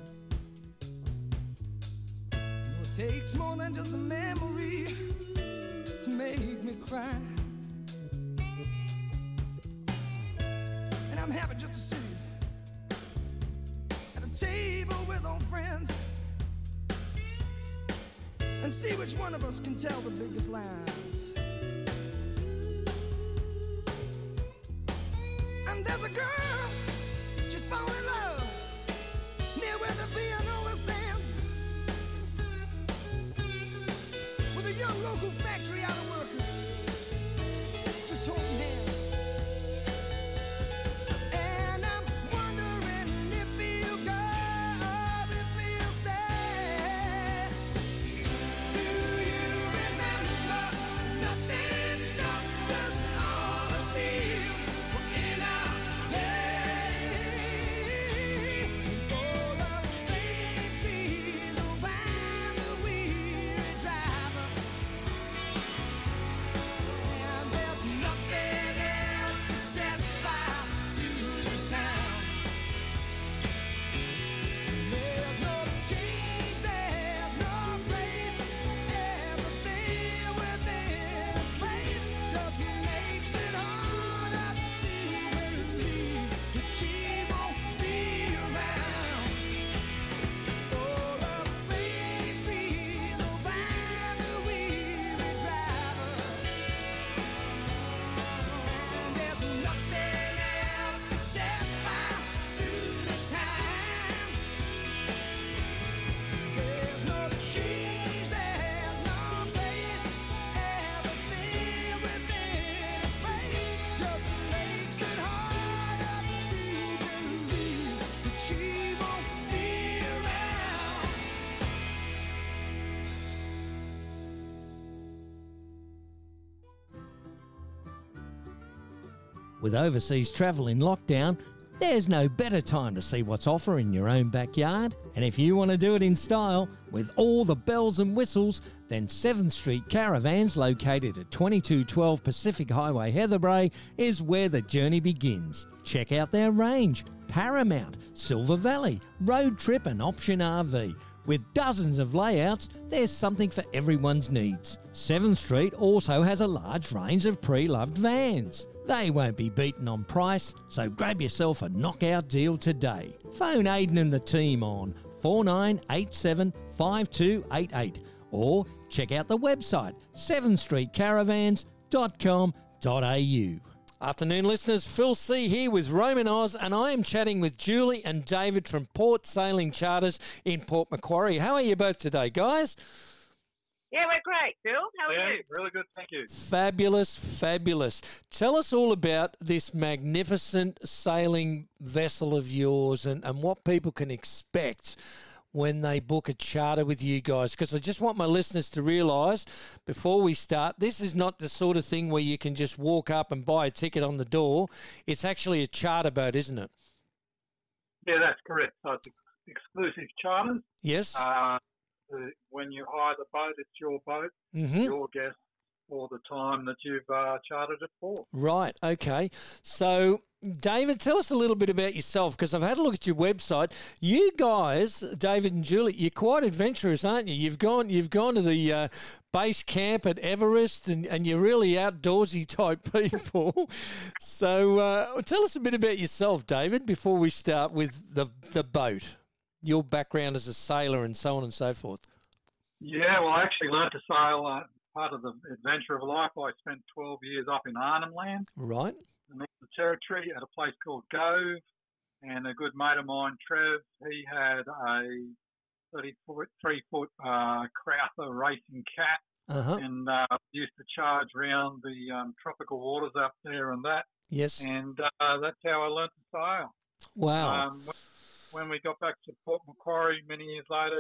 You know, it takes more than just a memory to make me cry. And I'm happy just to sit at a table with old friends and see which one of us can tell the biggest lies. And there's a girl, she's falling in love near where the piano stands, with a young local factory out of With overseas travel in lockdown, there's no better time to see what's offer in your own backyard. And if you want to do it in style, with all the bells and whistles, then seventh Street Caravans, located at twenty-two twelve Pacific Highway, Heatherbrae, is where the journey begins. Check out their range: Paramount, Silver Valley, Road Trip and Option R V. With dozens of layouts, there's something for everyone's needs. seventh Street also has a large range of pre-loved vans. They won't be beaten on price, so grab yourself a knockout deal today. Phone Aidan and the team on four nine eight seven, five two eight eight or check out the website seventh street caravans dot com dot a u. Afternoon listeners, Phil C here with Roman Oz, and I am chatting with Julie and David from Port Sailing Charters in Port Macquarie. How are you both today, guys? Yeah, we're great, Phil. How are Yeah, you? really good, thank you. Fabulous, fabulous. Tell us all about this magnificent sailing vessel of yours and, and what people can expect when they book a charter with you guys, because I just want my listeners to realise before we start, this is not the sort of thing where you can just walk up and buy a ticket on the door. It's actually a charter boat, isn't it? Yeah, that's correct. So it's ex- exclusive charters. Yes. Uh, the, when you hire the boat, it's your boat, mm-hmm. your guest for the time that you've uh, chartered it for. Right, okay. So, David, tell us a little bit about yourself, because I've had a look at your website. You guys, David and Julie, you're quite adventurous, aren't you? You've gone you've gone to the uh, base camp at Everest, and, and you're really outdoorsy type people. So uh, tell us a bit about yourself, David, before we start with the, the boat, your background as a sailor and so on and so forth. Yeah, well, I actually learned to sail uh, part of the adventure of life. I spent twelve years up in Arnhem Land. Right. The Northern Territory at a place called Gove, and a good mate of mine, Trev, he had a thirty-three foot uh, Crowther racing cat, Uh-huh. and uh, used to charge around the um, tropical waters up there and that, Yes. and uh, that's how I learnt to sail. Wow. Um, when we got back to Port Macquarie many years later,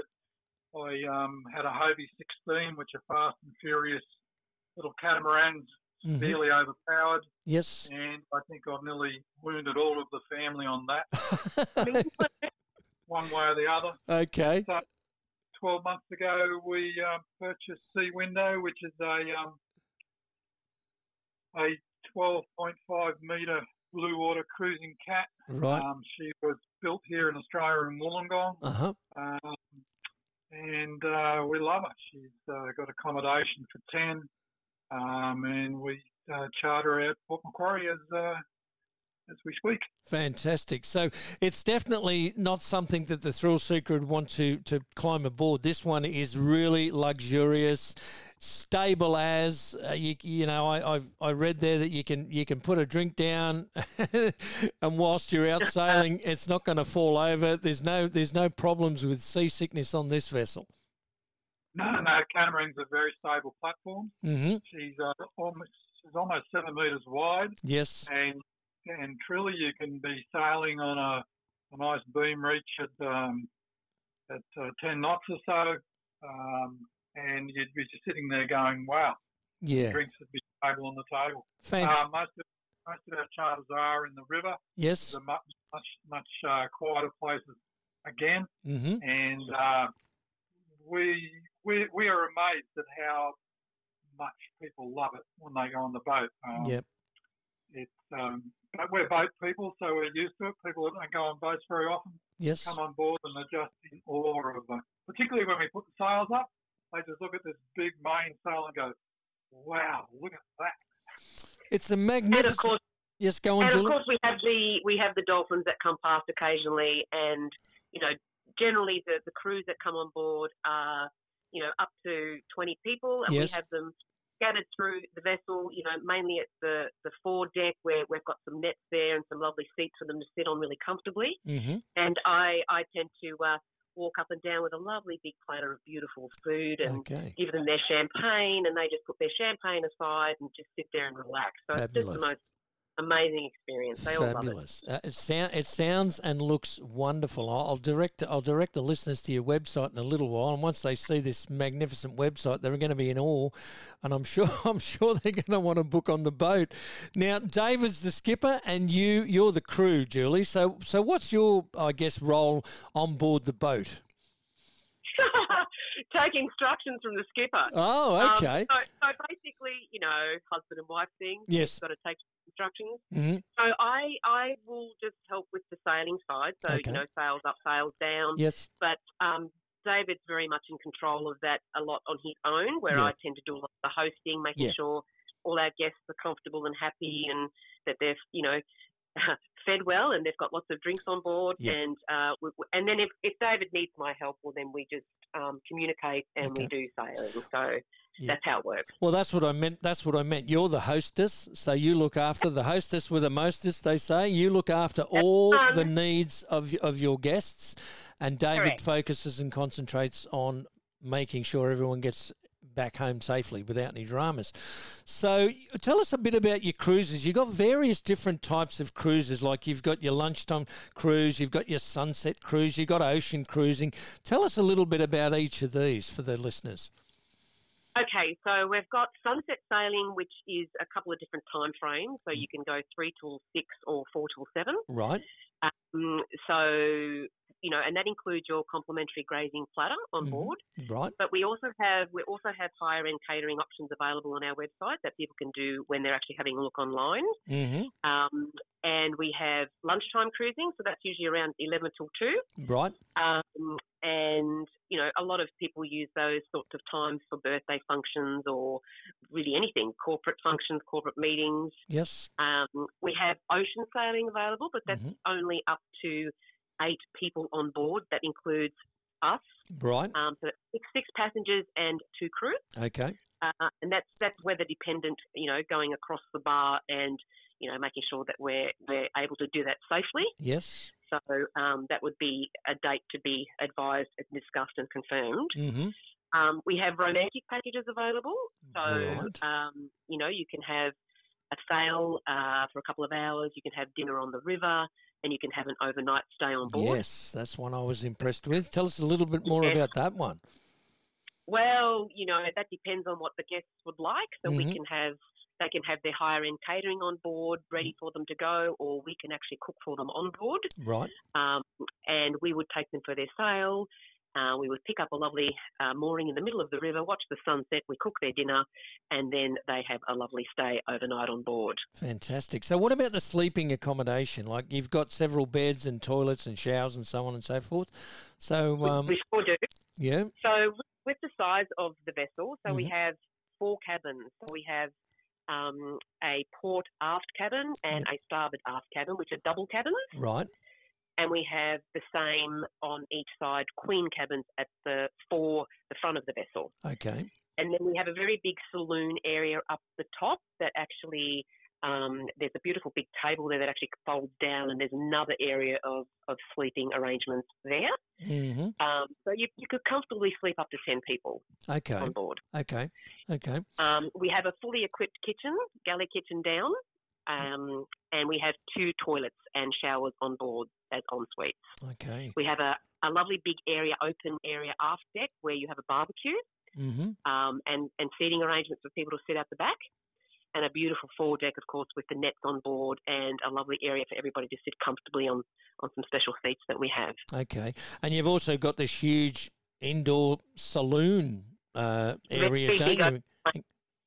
I um, had a Hobie sixteen, which are fast and furious little catamarans, Mhm. severely overpowered. Yes. And I think I've nearly wounded all of the family on that, one way or the other. Okay. So twelve months ago, we um, purchased Sea Window, which is a um, a twelve point five metre blue water cruising cat. Right. Um, she was built here in Australia in Wollongong. Uh-huh. Um, and uh, we love her. She's uh, got accommodation for ten, um, and we uh, charter out Port Macquarie as uh, as we speak. Fantastic. So it's definitely not something that the thrill seeker would want to, to climb aboard. This one is really luxurious, stable as uh, you you know. I I've, I read there that you can you can put a drink down, and whilst you're out sailing, it's not going to fall over. There's no there's no problems with seasickness on this vessel. No, no, catamarans are very stable platforms. Mm-hmm. She's uh, almost she's almost seven metres wide, Yes. and and truly you can be sailing on a, a nice beam reach at um, at uh, ten knots or so, um, and you'd be just sitting there going, "Wow, Yeah. drinks would be stable on the table." Fantastic. Uh, most of most of our charters are in the river. Yes. The much much much uh, quieter places again, Mm-hmm. and uh, we we we are amazed at how much people love it when they go on the boat. Um, Yep. It's um, but we're boat people, so we're used to it. People that don't go on boats very often Yes. come on board and are just in awe of them. Particularly when we put the sails up, they just look at this big mainsail and go, "Wow, look at that!" It's a And magnificent. of course, Yes, go on, and of Julie. course we have the we have the dolphins that come past occasionally, and you know generally the, the crews that come on board are you know up to twenty people, and Yes. we have them scattered through the vessel. You know mainly at the the fore deck where we've got some nets there and some lovely seats for them to sit on really comfortably. Mm-hmm. And I I tend to uh, walk up and down with a lovely big platter of beautiful food and Okay. give them their champagne, and they just put their champagne aside and just sit there and relax. So it's just Fabulous. the most amazing experience. They all love it. Fabulous. Uh, it, sound, it sounds and looks wonderful. I'll, I'll direct I'll direct the listeners to your website in a little while, and once they see this magnificent website, they're going to be in awe, and I'm sure I'm sure they're going to want to book on the boat. Now, David's the skipper, and you you're the crew, Julie. So so what's your I guess role on board the boat? Take instructions from the skipper. Oh, okay. Um, so, so basically, you know, husband and wife thing. Yes. You've got to take instructions. Mm-hmm. So I I will just help with the sailing side. So, Okay. you know, sails up, sails down. Yes. But um, David's very much in control of that a lot on his own, where Yeah. I tend to do a lot of the hosting, making Yeah. sure all our guests are comfortable and happy and that they're, you know, fed well and they've got lots of drinks on board. Yeah. And uh, we, and then if, if David needs my help, well, then we just um, communicate and Okay. we do sailing. So Yeah. that's how it works. Well, that's what I meant. That's what I meant. You're the hostess, so you look after the hostess with a mostess. They say you look after all um, the needs of of your guests, and David Correct. focuses and concentrates on making sure everyone gets back home safely without any dramas. So tell us a bit about your cruises. You've got various different types of cruises, like you've got your lunchtime cruise, you've got your sunset cruise, you've got ocean cruising. Till us a little bit about each of these for the listeners. Okay, so we've got sunset sailing, which is a couple of different time frames. So you can go three till six or four till seven. Right. Um, so, you know, and that includes your complimentary grazing platter on Mhm. board. Right. But we also have we also have higher end catering options available on our website that people can do when they're actually having a look online. Mm-hmm. Um, and we have lunchtime cruising, so that's usually around eleven till two. Right. Um, and, you know, a lot of people use those sorts of times for birthday functions or really anything, corporate functions, corporate meetings. Yes. Um, we have ocean sailing available, but that's Mhm. only up to eight people on board. That includes us. Right. Um, so that's six, six passengers and two crew. Okay. Uh, and that's that's weather dependent, you know, going across the bar and, you know, making sure that we're, we're able to do that safely. Yes. So um, that would be a date to be advised and discussed and confirmed. Mm-hmm. Um, we have romantic packages available. So, Right. um, you know, you can have a sail uh, for a couple of hours, you can have dinner on the river, and you can have an overnight stay on board. Yes, that's one I was impressed with. Tell us a little bit more Yes. about that one. Well, you know, that depends on what the guests would like. So we Mhm. can have, they can have their higher end catering on board ready for them to go, or we can actually cook for them on board. Right. Um, and we would take them for their sail. Uh, we would pick up a lovely uh, mooring in the middle of the river, watch the sunset, we cook their dinner, and then they have a lovely stay overnight on board. Fantastic. So what about the sleeping accommodation? Like you've got several beds and toilets and showers and so on and so forth. So, We- um, we sure do. yeah. So with the size of the vessel, so we Mhm. have four cabins. So we have um, a port aft cabin and a starboard aft cabin, which are double cabins. Right. And we have the same on each side queen cabins at the for the front of the vessel. Okay. And then we have a very big saloon area up the top that actually, um, there's a beautiful big table there that actually folds down, and there's another area of, of sleeping arrangements there. Mm-hmm. Um, so you, you could comfortably sleep up to ten people Okay. on board. Okay. Okay. Um, we have a fully equipped kitchen, galley kitchen down, um, and we have two toilets and showers on board as en suites. Okay. We have a, a lovely big area, open area aft deck where you have a barbecue. Mm-hmm. Um, and, and seating arrangements for people to sit out the back, and a beautiful foredeck, of course, with the nets on board and a lovely area for everybody to sit comfortably on, on some special seats that we have. Okay. And you've also got this huge indoor saloon uh, area, Very don't big you? open-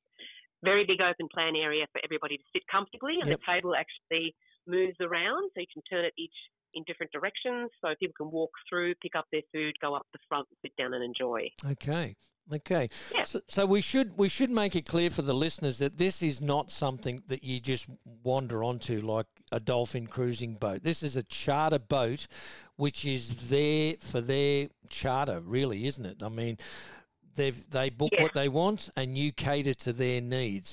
Very big open plan area for everybody to sit comfortably, and Yep. the table actually moves around, so you can turn it each in different directions, so people can walk through, pick up their food, go up the front, sit down and enjoy. Okay. Okay. Yeah. So, so we should we should make it clear for the listeners that this is not something that you just wander onto like a dolphin cruising boat. This is a charter boat, which is there for their charter, really, isn't it? I mean, they've they book Yeah. what they want, and you cater to their needs.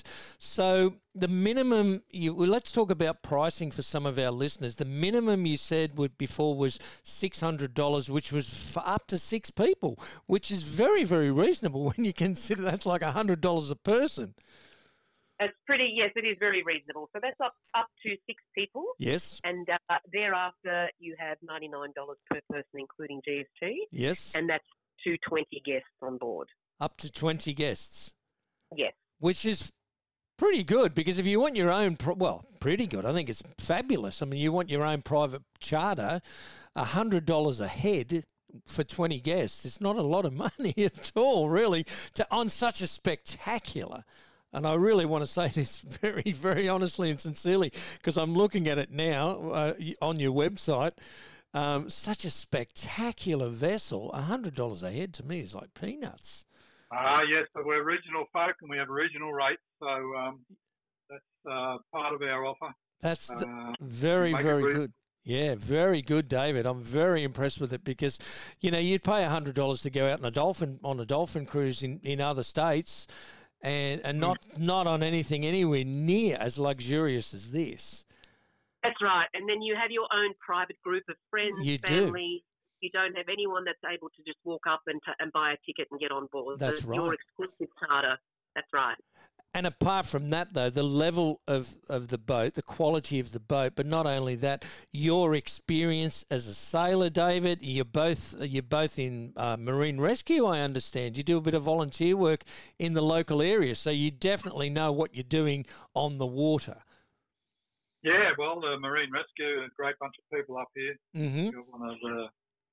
So the minimum, you, well, let's talk about pricing for some of our listeners. The minimum you said would before was six hundred dollars, which was for up to six people, which is very, very reasonable when you consider that's like one hundred dollars a person. It's pretty, yes, it is very reasonable. So that's up, up to six people. Yes. And uh, thereafter, you have ninety-nine dollars per person, including G S T. Yes. And that's to twenty guests on board. Up to twenty guests. Yes. Which is pretty good, because if you want your own, pro- well, pretty good. I think it's fabulous. I mean, you want your own private charter, one hundred dollars a head for twenty guests. It's not a lot of money at all, really, to on such a spectacular. And I really want to say this very, very honestly and sincerely, because I'm looking at it now uh, on your website. Um, such a spectacular vessel. one hundred dollars a head to me is like peanuts. Ah, uh, yes, but we're regional folk and we have regional rates, so um, that's uh, part of our offer. That's the, uh, very, very good. Yeah, very good, David. I'm very impressed with it because, you know, you'd pay one hundred dollars to go out on a dolphin on a dolphin cruise in, in other states, and, and not mm. not on anything anywhere near as luxurious as this. That's right. And then you have your own private group of friends, you family. Do. You don't have anyone that's able to just walk up and, t- and buy a ticket and get on board. That's so right. Your exclusive charter. That's right. And apart from that, though, the level of, of the boat, the quality of the boat, but not only that, your experience as a sailor, David. You're both you're both in uh, marine rescue, I understand. You do a bit of volunteer work in the local area, so you definitely know what you're doing on the water. Yeah, well, the marine rescue, a great bunch of people up here. Mm-hmm. We've got one of the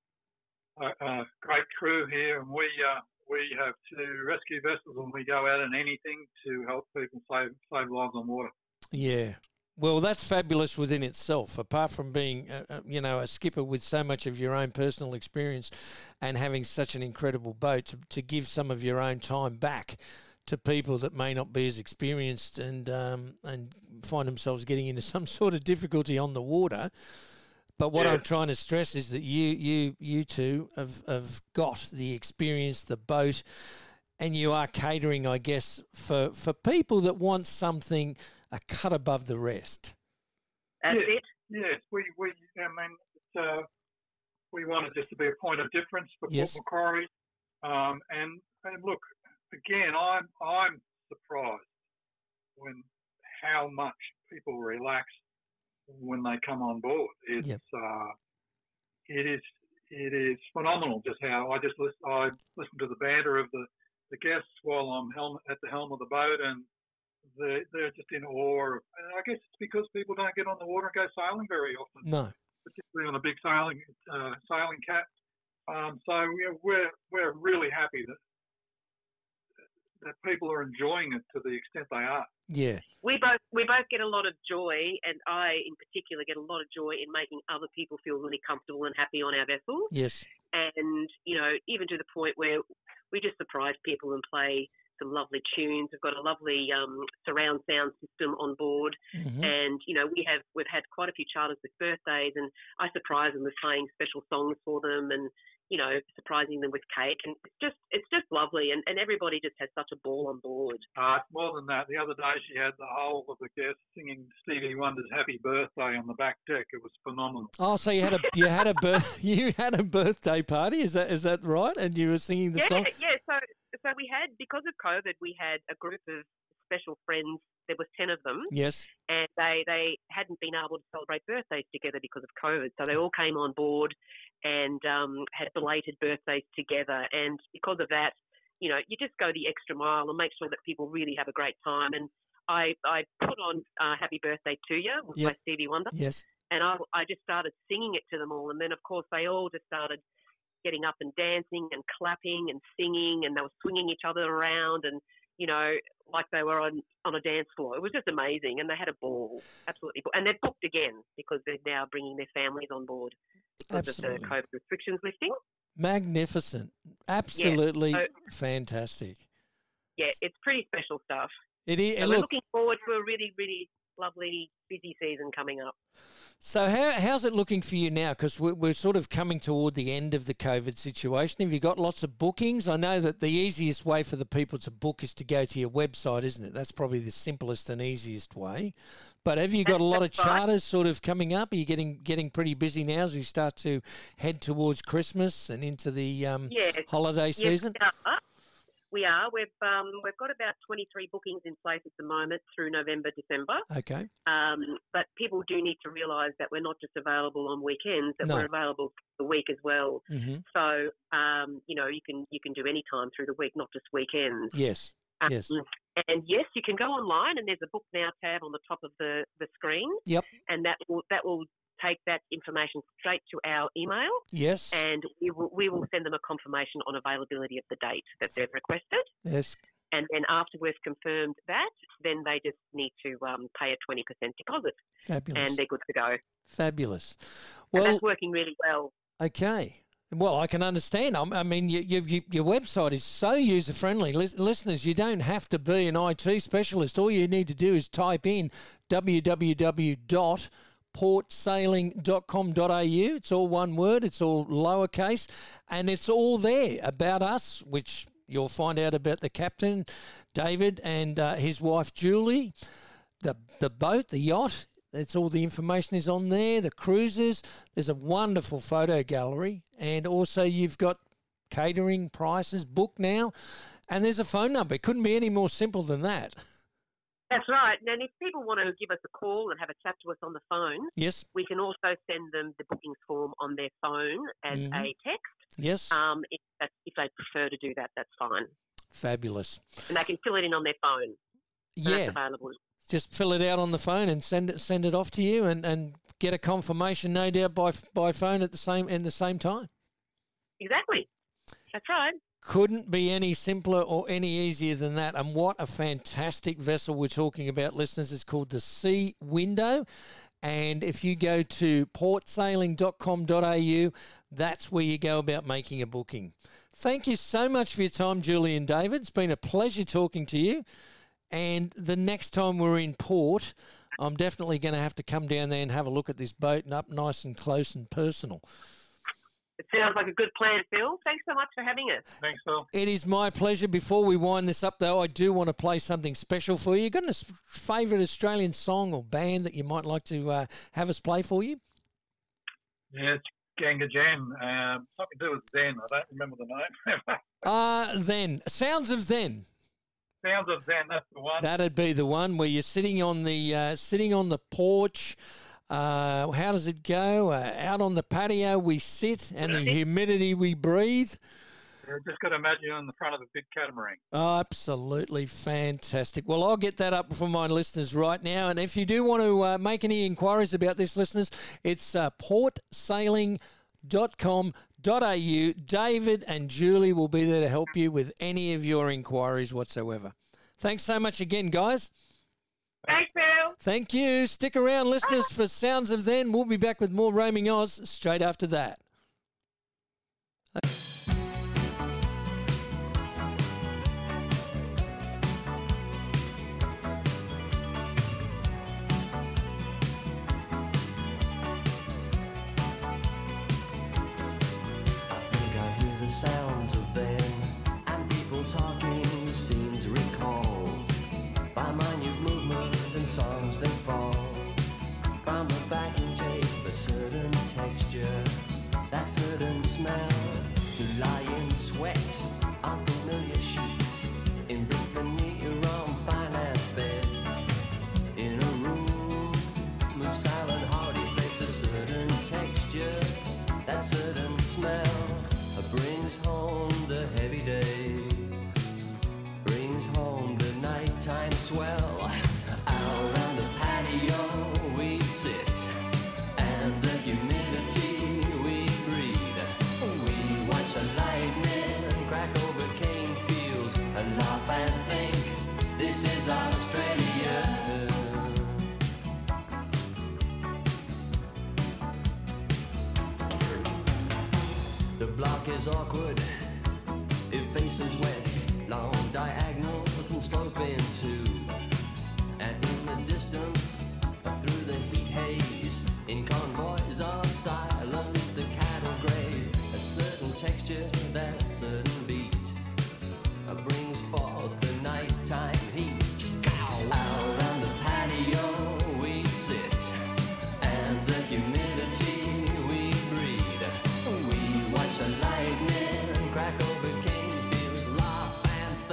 a, a great crew here, and we uh, we have two rescue vessels, and we go out in anything to help people save save lives on water. Yeah. Well, that's fabulous within itself. Apart from being, uh, you know, a skipper with so much of your own personal experience and having such an incredible boat, to, to give some of your own time back to people that may not be as experienced and um, and find themselves getting into some sort of difficulty on the water. But what yeah. I'm trying to stress is that you you you two have, have got the experience, the boat, and you are catering, I guess, for, for people that want something a cut above the rest. That's yes, it. Yes, we we I mean it's, uh, we want it just to be a point of difference for yes. Port Macquarie. Um, and and look, again, I'm I'm surprised when how much people relax when they come on board. It's yep. uh, it is it is phenomenal just how I just listen, I listen to the banter of the, the guests while I'm helm, at the helm of the boat, and they're, they're just in awe. And I guess it's because people don't get on the water and go sailing very often. No, particularly on a big sailing uh, sailing cat. Um, so we're, we're we're really happy that that people are enjoying it to the extent they are. Yeah. We both we both get a lot of joy, and I in particular get a lot of joy in making other people feel really comfortable and happy on our vessels. Yes. And, you know, even to the point where we just surprise people and play some lovely tunes. We've got a lovely um, surround sound system on board, mm-hmm. and you know we have we've had quite a few charters with birthdays, and I surprise them with playing special songs for them, and you know surprising them with cake, and it's just it's just lovely, and, and everybody just has such a ball on board. Uh, it's more than that. The other day she had the whole of the guests singing Stevie Wonder's "Happy Birthday" on the back deck. It was phenomenal. Oh, so you had a you had a birth you had a birthday party? Is that is that right? And you were singing the yeah, song? Yeah, so. So we had, because of COVID, we had a group of special friends. There was ten of them. Yes. And they, they hadn't been able to celebrate birthdays together because of COVID. So they all came on board and um, had belated birthdays together. And because of that, you know, you just go the extra mile and make sure that people really have a great time. And I, I put on uh, Happy Birthday to You with yep. my Stevie Wonder. Yes. And I, I just started singing it to them all. And then, of course, they all just started getting up and dancing and clapping and singing, and they were swinging each other around, and you know, like they were on, on a dance floor. It was just amazing, and they had a ball, absolutely. And they're booked again because they're now bringing their families on board because absolutely. of the COVID restrictions lifting. Magnificent, absolutely yeah, so, fantastic. Yeah, it's pretty special stuff. It is. So look, we're looking forward to a really, really lovely busy season coming up. So how how's it looking for you now? Because we're, we're sort of coming toward the end of the COVID situation. Have you got lots of bookings? I know that the easiest way for the people to book is to go to your website, isn't it? That's probably the simplest and easiest way. But have you got that's, a lot of right. charters sort of coming up? Are you getting getting pretty busy now as we start to head towards Christmas and into the um, yes. holiday yes, season? Uh, We are. We've um, we've got about twenty-three bookings in place at the moment through November, December. Okay. Um, but people do need to realise that we're not just available on weekends; that No. we're available for the week as well. Mm-hmm. So um, you know, you can you can do any time through the week, not just weekends. Yes. Um, Yes. And yes, you can go online, and there's a Book Now tab on the top of the, the screen. Yep. And that will that will take that information straight to our email, Yes. and we will we will send them a confirmation on availability of the date that they've requested. Yes. And then after we've confirmed that, then they just need to um, pay a twenty percent deposit, Fabulous. and they're good to go. Fabulous. And Well, that's working really well. okay. Well, I can understand. I'm- I mean, you, you, you, your website is so user-friendly. Lis- listeners, you don't have to be an I T specialist. All you need to do is type in w w w dot port sailing dot com dot a u. It's all one word. It's all lowercase. And it's all there about us, which you'll find out about the captain, David, and uh, his wife, Julie, the the boat, the yacht. It's all the information is on there, the cruises. There's a wonderful photo gallery. And also you've got catering prices, Book Now. And there's a phone number. It couldn't be any more simple than that. That's right. And if people want to give us a call and have a chat to us on the phone, Yes, we can also send them the bookings form on their phone as Mhm. a text. yes. Um, if, that, if they prefer to do that, that's fine. Fabulous. And they can fill it in on their phone. So Yeah, That's available. just fill it out on the phone and send it send it off to you and, and get a confirmation, no doubt, by by phone at the same in the same time. Exactly. That's right. Couldn't be any simpler or any easier than that. And what a fantastic vessel we're talking about, listeners. It's called the Sea Window. And if you go to port sailing dot com dot a u, that's where you go about making a booking. Thank you so much for your time, Julie and David. It's been a pleasure talking to you. And the next time we're in port, I'm definitely going to have to come down there and have a look at this boat and up nice and close and personal. It sounds like a good plan, Phil. Thanks so much for having us. Thanks, Phil. It is my pleasure. Before we wind this up, though, I do want to play something special for you. Got a s- favourite Australian song or band that you might like to uh, have us play for you? Yeah, it's Ganga Jam. Um, something to do with Zen. I don't remember the name. Uh, then, Sounds of Then. Sounds of Zen. That's the one. That'd be the one where you're sitting on the uh, sitting on the porch. Uh, how does it go? Uh, out on the patio we sit, and the humidity we breathe. Yeah, just got to imagine you're in the front of a big catamaran. Oh, absolutely fantastic. Well, I'll get that up for my listeners right now. And if you do want to uh, make any inquiries about this, listeners, it's uh, port sailing dot com dot a u. David and Julie will be there to help you with any of your inquiries whatsoever. Thanks so much again, guys. Thanks, Phil. Thank you. Stick around, listeners, for Sounds of Then. We'll be back with more Roaming Oz straight after that. I hear the sounds of them and people talking, scenes recalled by minute movement and songs that fall from the backing tape. A certain texture, that certain smell, to lie in sweat on familiar sheets, in big veneer-on finance beds, in a room, move silent, hardy flakes. A certain texture, that certain smell brings home the heavy day, brings home the nighttime swell. Out on the patio we sit, and the humidity we breathe. We watch the lightning crack over cane fields and laugh and think this is Australia. The block is awkward, it faces west, long diagonals and sloping too. And in the distance, through the heat haze, in convoys of silence, the cattle graze. A certain texture, that certain beat, brings forth the nighttime heat. Out on the patio we sit, and the humidity we breathe. We watch the lightning crack over cane fields, laugh and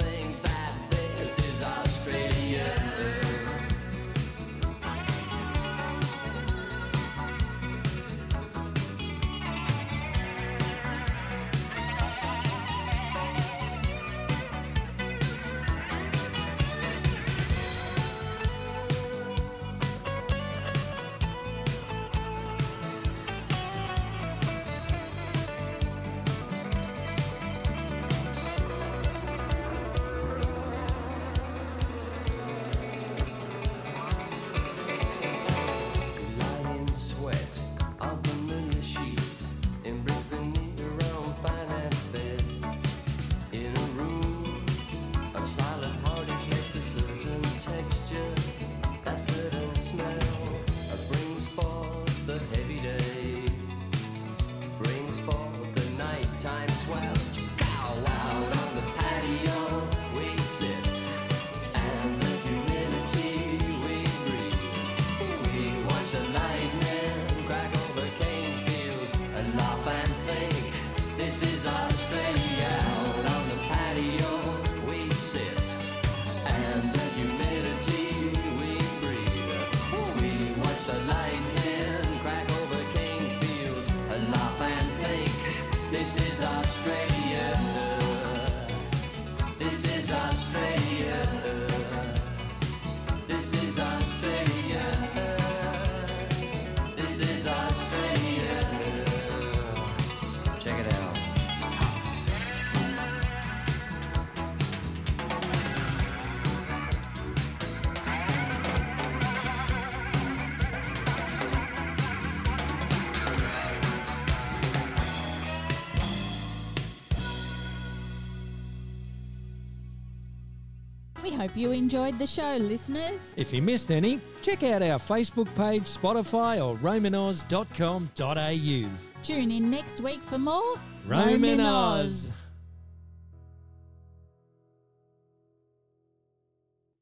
This is Australia. This is Australia. This is Australia. Check it out. We hope you enjoyed the show, listeners. If you missed any, check out our Facebook page, Spotify or roman oz dot com dot a u. Tune in next week for more Roman Oz.